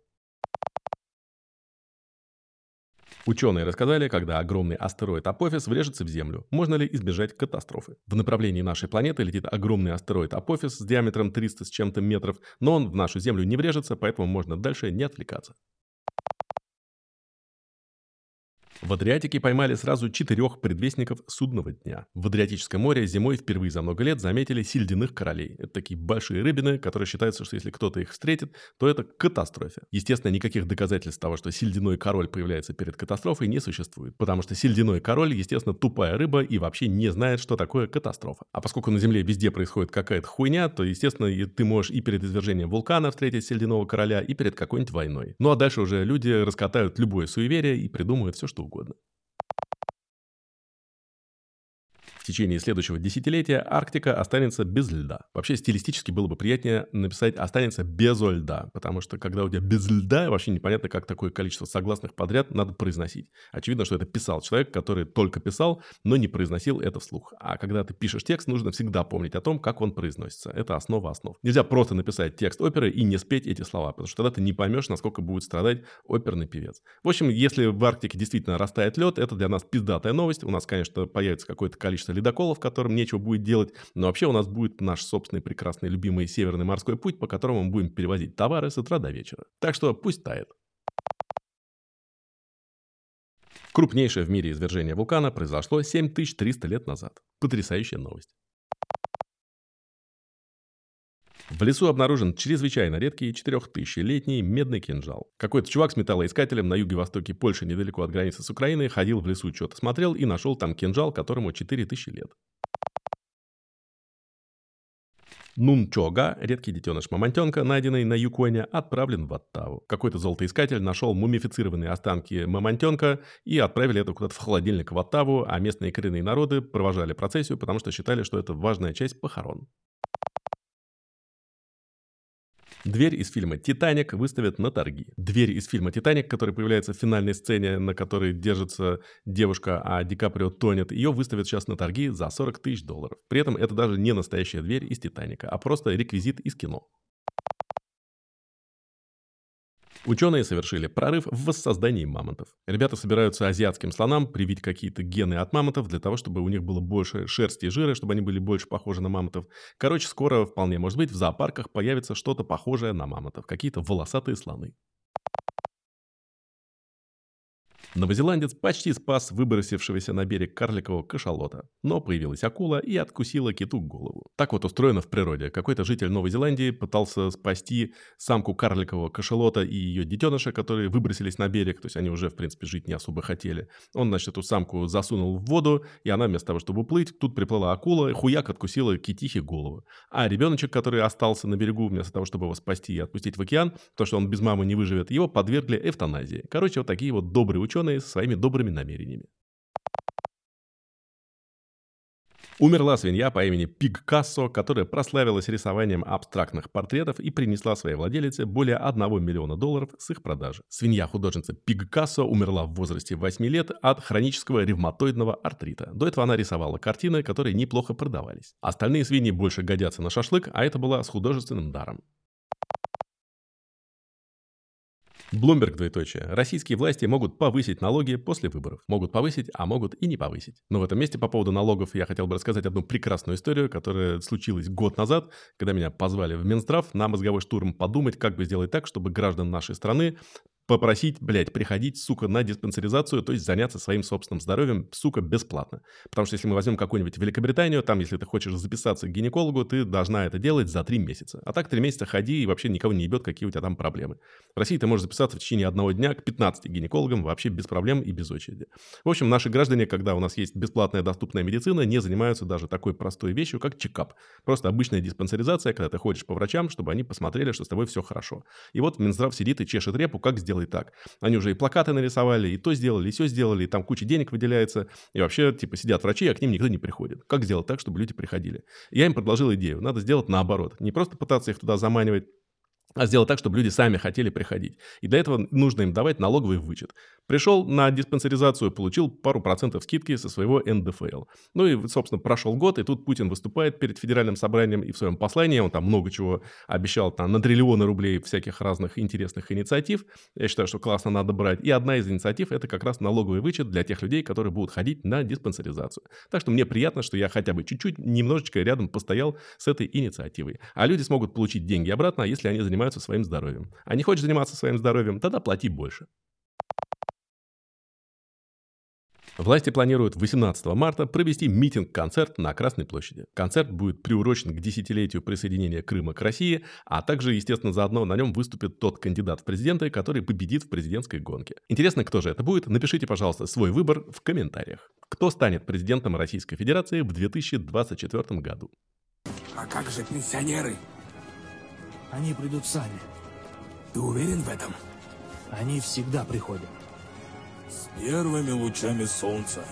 Ученые рассказали, когда огромный астероид Апофис врежется в Землю, можно ли избежать катастрофы. В направлении нашей планеты летит огромный астероид Апофис с диаметром триста с чем-то метров, но он в нашу Землю не врежется, поэтому можно дальше не отвлекаться. В Адриатике поймали сразу четырех предвестников судного дня. В Адриатическом море зимой впервые за много лет заметили сельдяных королей. Это такие большие рыбины, которые считаются, что если кто-то их встретит, то это катастрофа. Естественно, никаких доказательств того, что сельдяной король появляется перед катастрофой, не существует. Потому что сельдяной король, естественно, тупая рыба и вообще не знает, что такое катастрофа. А поскольку на Земле везде происходит какая-то хуйня, то, естественно, и ты можешь и перед извержением вулкана встретить сельдяного короля, и перед какой-нибудь войной. Ну а дальше уже люди раскатают любое суеверие и придумают все, что угодно. угодно. В течение следующего десятилетия Арктика останется без льда. Вообще, стилистически было бы приятнее написать «останется без льда», потому что, когда у тебя без льда, вообще непонятно, как такое количество согласных подряд надо произносить. Очевидно, что это писал человек, который только писал, но не произносил это вслух. А когда ты пишешь текст, нужно всегда помнить о том, как он произносится. Это основа основ. Нельзя просто написать текст оперы и не спеть эти слова, потому что тогда ты не поймешь, насколько будет страдать оперный певец. В общем, если в Арктике действительно растает лед, это для нас пиздатая новость. У нас, конечно, появится какое-то количество ледоколов, которым нечего будет делать, но вообще у нас будет наш собственный прекрасный любимый Северный морской путь, по которому мы будем перевозить товары с утра до вечера. Так что пусть тает. Крупнейшее в мире извержение вулкана произошло семь тысяч триста лет назад. Потрясающая новость. В лесу обнаружен чрезвычайно редкий четырехтысячелетний медный кинжал. Какой-то чувак с металлоискателем на юге-востоке Польши, недалеко от границы с Украиной, ходил в лесу, что-то смотрел и нашел там кинжал, которому четыре тысячи лет. Нунчога, редкий детеныш мамонтенка, найденный на Юконе, отправлен в Оттаву. Какой-то золотоискатель нашел мумифицированные останки мамонтенка и отправили это куда-то в холодильник в Оттаву, а местные коренные народы провожали процессию, потому что считали, что это важная часть похорон. Дверь из фильма «Титаник» выставят на торги. Дверь из фильма «Титаник», который появляется в финальной сцене, на которой держится девушка, а Ди Каприо тонет, ее выставят сейчас на торги за сорок тысяч долларов. При этом это даже не настоящая дверь из «Титаника», а просто реквизит из кино. Ученые совершили прорыв в воссоздании мамонтов. Ребята собираются азиатским слонам привить какие-то гены от мамонтов для того, чтобы у них было больше шерсти и жира, чтобы они были больше похожи на мамонтов. Короче, скоро, вполне может быть, в зоопарках появится что-то похожее на мамонтов. Какие-то волосатые слоны. Новозеландец почти спас выбросившегося на берег карликового кашалота, но появилась акула и откусила киту голову. Так вот устроено в природе. Какой-то житель Новой Зеландии пытался спасти самку карликового кашалота и ее детеныша, которые выбросились на берег, то есть они уже, в принципе, жить не особо хотели. Он, значит, эту самку засунул в воду, и она вместо того, чтобы уплыть, тут приплыла акула, хуяк откусила китихе голову. А ребеночек, который остался на берегу, вместо того, чтобы его спасти и отпустить в океан, то, что он без мамы не выживет, его подвергли эвтаназии. Короче, вот такие вот добрые ученые со своими добрыми намерениями. Умерла свинья по имени Пикассо, которая прославилась рисованием абстрактных портретов и принесла своей владелице более одного миллиона долларов с их продажи. Свинья-художница Пикассо умерла в возрасте восьми лет от хронического ревматоидного артрита. До этого она рисовала картины, которые неплохо продавались. Остальные свиньи больше годятся на шашлык, а это была с художественным даром. Bloomberg, двоеточие. Российские власти могут повысить налоги после выборов. Могут повысить, а могут и не повысить. Но в этом месте по поводу налогов я хотел бы рассказать одну прекрасную историю, которая случилась год назад, когда меня позвали в Минздрав на мозговой штурм подумать, как бы сделать так, чтобы граждан нашей страны попросить, блядь, приходить, сука, на диспансеризацию, то есть заняться своим собственным здоровьем, сука, бесплатно. Потому что если мы возьмем какую-нибудь Великобританию, там, если ты хочешь записаться к гинекологу, ты должна это делать за три месяца. А так три месяца ходи и вообще никого не ебет, какие у тебя там проблемы. В России ты можешь записаться в течение одного дня к пятнадцати гинекологам вообще без проблем и без очереди. В общем, наши граждане, когда у нас есть бесплатная доступная медицина, не занимаются даже такой простой вещью, как чекап. Просто обычная диспансеризация, когда ты ходишь по врачам, чтобы они посмотрели, что с тобой все хорошо. И вот Минздрав сидит и чешет репу, как сделать так. Они уже и плакаты нарисовали, и то сделали, и все сделали, и там куча денег выделяется. И вообще, типа, сидят врачи, а к ним никто не приходит. Как сделать так, чтобы люди приходили? Я им предложил идею. Надо сделать наоборот. Не просто пытаться их туда заманивать, а сделать так, чтобы люди сами хотели приходить. И для этого нужно им давать налоговый вычет. Пришел на диспансеризацию, получил пару процентов скидки со своего эн дэ эф эл. Ну и, собственно, прошел год, и тут Путин выступает перед федеральным собранием, и в своем послании он там много чего обещал, там, на триллионы рублей всяких разных интересных инициатив. Я считаю, что классно надо брать. И одна из инициатив – это как раз налоговый вычет для тех людей, которые будут ходить на диспансеризацию. Так что мне приятно, что я хотя бы чуть-чуть, немножечко рядом постоял с этой инициативой. А люди смогут получить деньги обратно, если они занимаются своим здоровьем. А не хочешь заниматься своим здоровьем, тогда плати больше. Власти планируют восемнадцатого марта провести митинг-концерт на Красной площади. Концерт будет приурочен к десятилетию присоединения Крыма к России, а также, естественно, заодно на нем выступит тот кандидат в президенты, который победит в президентской гонке. Интересно, кто же это будет? Напишите, пожалуйста, свой выбор в комментариях. Кто станет президентом Российской Федерации в две тысячи двадцать четвёртом году? А как же пенсионеры? Они придут сами. Ты уверен в этом? Они всегда приходят. С первыми лучами солнца.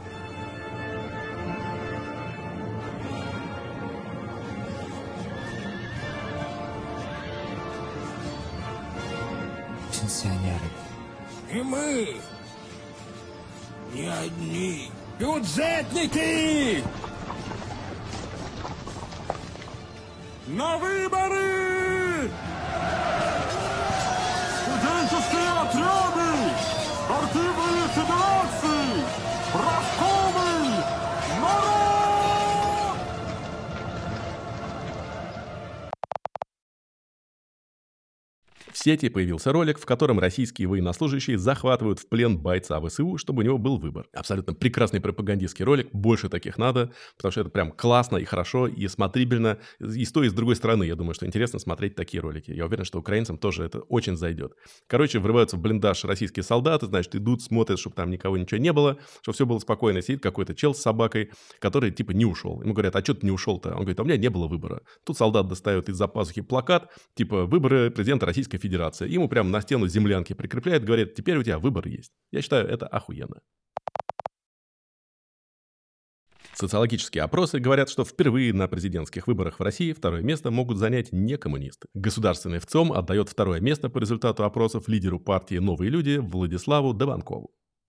Пенсионеры. И мы не одни. Бюджетники! На выборы! Студенческие отряды! Спортивные федерации! Профкомы! Народ! В сети появился ролик, в котором российские военнослужащие захватывают в плен бойца вэ эс у, чтобы у него был выбор. Абсолютно прекрасный пропагандистский ролик, больше таких надо, потому что это прям классно и хорошо, и смотрибельно. И с той, и с другой стороны, я думаю, что интересно смотреть такие ролики. Я уверен, что украинцам тоже это очень зайдет. Короче, врываются в блиндаж российские солдаты, значит, идут, смотрят, чтобы там никого ничего не было, чтобы все было спокойно. Сидит какой-то чел с собакой, который типа не ушел. Ему говорят, а что ты не ушел-то? Он говорит, а у меня не было выбора. Тут солдат достает из-за пазухи плакат, типа, выборы президента Российской Федерации. Ему прямо на стену землянки прикрепляет, говорит, теперь у тебя выбор есть. Я считаю, это охуенно. Социологические опросы говорят, что впервые на президентских выборах в России второе место могут занять не коммунисты. Государственный ВЦИОМ отдает второе место по результату опросов лидеру партии «Новые люди» Владиславу Дованкову.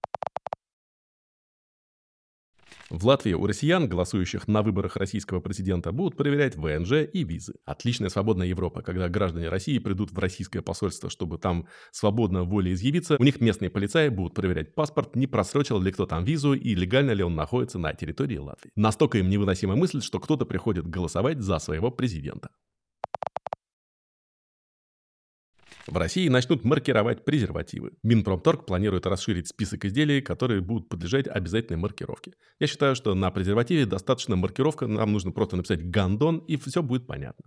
В Латвии у россиян, голосующих на выборах российского президента, будут проверять вэ эн жэ и визы. Отличная свободная Европа, когда граждане России придут в российское посольство, чтобы там свободно волеизъявиться. У них местные полицаи будут проверять паспорт, не просрочил ли кто там визу и легально ли он находится на территории Латвии. Настолько им невыносима мысль, что кто-то приходит голосовать за своего президента. В России начнут маркировать презервативы. Минпромторг планирует расширить список изделий, которые будут подлежать обязательной маркировке. Я считаю, что на презервативе достаточно маркировка, нам нужно просто написать «Гондон», и все будет понятно.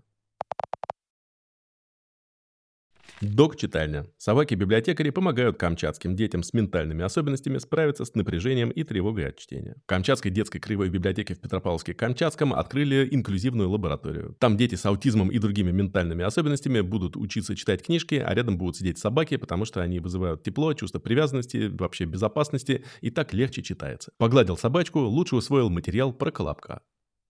Док-читальня. Собаки-библиотекари помогают камчатским детям с ментальными особенностями справиться с напряжением и тревогой от чтения. В Камчатской детской краевой библиотеке в Петропавловске-Камчатском открыли инклюзивную лабораторию. Там дети с аутизмом и другими ментальными особенностями будут учиться читать книжки, а рядом будут сидеть собаки, потому что они вызывают тепло, чувство привязанности, вообще безопасности, и так легче читается. Погладил собачку, лучше усвоил материал про Колобка.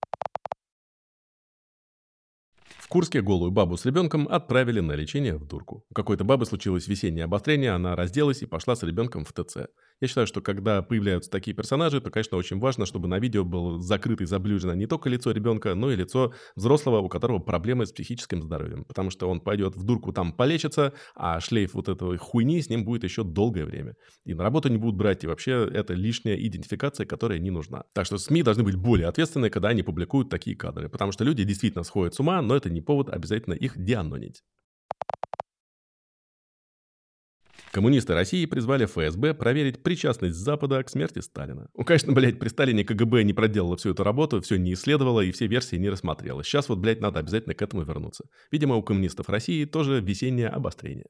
В Курске голую бабу с ребенком отправили на лечение в дурку. У какой-то бабы случилось весеннее обострение, она разделась и пошла с ребенком в ТЦ. Я считаю, что когда появляются такие персонажи, то, конечно, очень важно, чтобы на видео было закрыто и заблюрено не только лицо ребенка, но и лицо взрослого, у которого проблемы с психическим здоровьем. Потому что он пойдет в дурку там полечится, а шлейф вот этой хуйни с ним будет еще долгое время. И на работу не будут брать, и вообще это лишняя идентификация, которая не нужна. Так что СМИ должны быть более ответственны, когда они публикуют такие кадры. Потому что люди действительно сходят с ума, но это не повод обязательно их деанонить. Коммунисты России призвали ФСБ проверить причастность Запада к смерти Сталина. Ну, конечно, блядь, при Сталине КГБ не проделало всю эту работу, все не исследовало и все версии не рассмотрело. Сейчас вот, блядь, надо обязательно к этому вернуться. Видимо, у коммунистов России тоже весеннее обострение.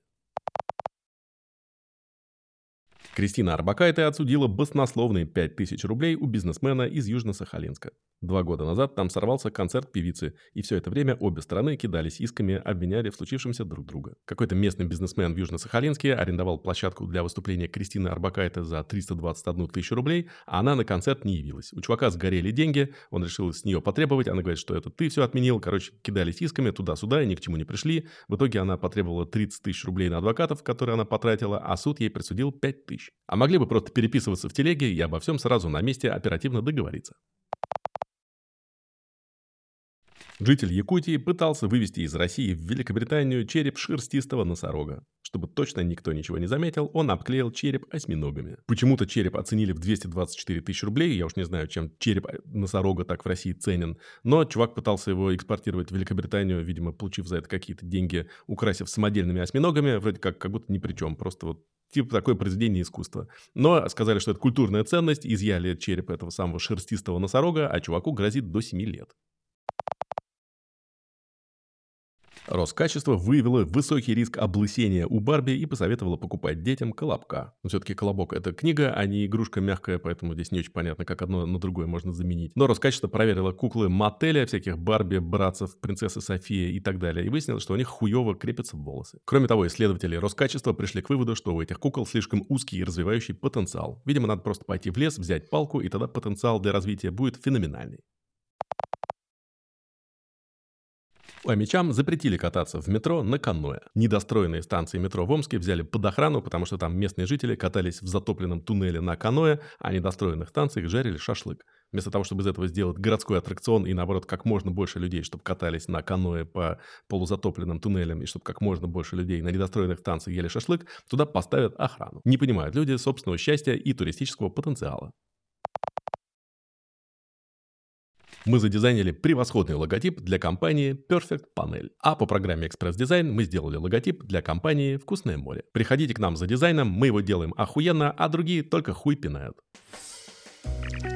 Кристина Орбакайте отсудила баснословные пять тысяч рублей у бизнесмена из Южно-Сахалинска. Два года назад там сорвался концерт певицы, и все это время обе стороны кидались исками, обвиняли в случившемся друг друга. Какой-то местный бизнесмен в Южно-Сахалинске арендовал площадку для выступления Кристины Орбакайте за триста двадцать одну тысячу рублей, а она на концерт не явилась. У чувака сгорели деньги, он решил с нее потребовать, она говорит, что это ты все отменил, короче, кидались исками туда-сюда, и ни к чему не пришли. В итоге она потребовала тридцать тысяч рублей на адвокатов, которые она потратила, а суд ей присудил пять тысяч. А могли бы просто переписываться в телеге и обо всем сразу на месте оперативно договориться. Житель Якутии пытался вывезти из России в Великобританию череп шерстистого носорога. Чтобы точно никто ничего не заметил, он обклеил череп осьминогами. Почему-то череп оценили в двести двадцать четыре тысячи рублей, я уж не знаю, чем череп носорога так в России ценен, но чувак пытался его экспортировать в Великобританию, видимо, получив за это какие-то деньги, украсив самодельными осьминогами, вроде как, как будто ни при чем, просто вот типа такое произведение искусства. Но сказали, что это культурная ценность, изъяли череп этого самого шерстистого носорога, а чуваку грозит до семи лет. Роскачество выявило высокий риск облысения у Барби и посоветовало покупать детям Колобка. Но все-таки Колобок — это книга, а не игрушка мягкая, поэтому здесь не очень понятно, как одно на другое можно заменить. Но Роскачество проверило куклы Маттеля, всяких Барби, братцев, принцессы София и так далее, и выяснилось, что у них хуево крепятся волосы. Кроме того, исследователи Роскачества пришли к выводу, что у этих кукол слишком узкий и развивающий потенциал. Видимо, надо просто пойти в лес, взять палку, и тогда потенциал для развития будет феноменальный. Омичам запретили кататься в метро на каноэ. Недостроенные станции метро в Омске взяли под охрану, потому что там местные жители катались в затопленном туннеле на каноэ, а на недостроенных станциях жарили шашлык. Вместо того, чтобы из этого сделать городской аттракцион и, наоборот, как можно больше людей, чтобы катались на каноэ по полузатопленным туннелям, и чтобы как можно больше людей на недостроенных станциях ели шашлык, туда поставят охрану. Не понимают люди собственного счастья и туристического потенциала. Мы задизайнили превосходный логотип для компании Perfect Panel. А по программе экспресс-дизайн мы сделали логотип для компании Вкусное море. Приходите к нам за дизайном, мы его делаем охуенно, а другие только хуй пинают.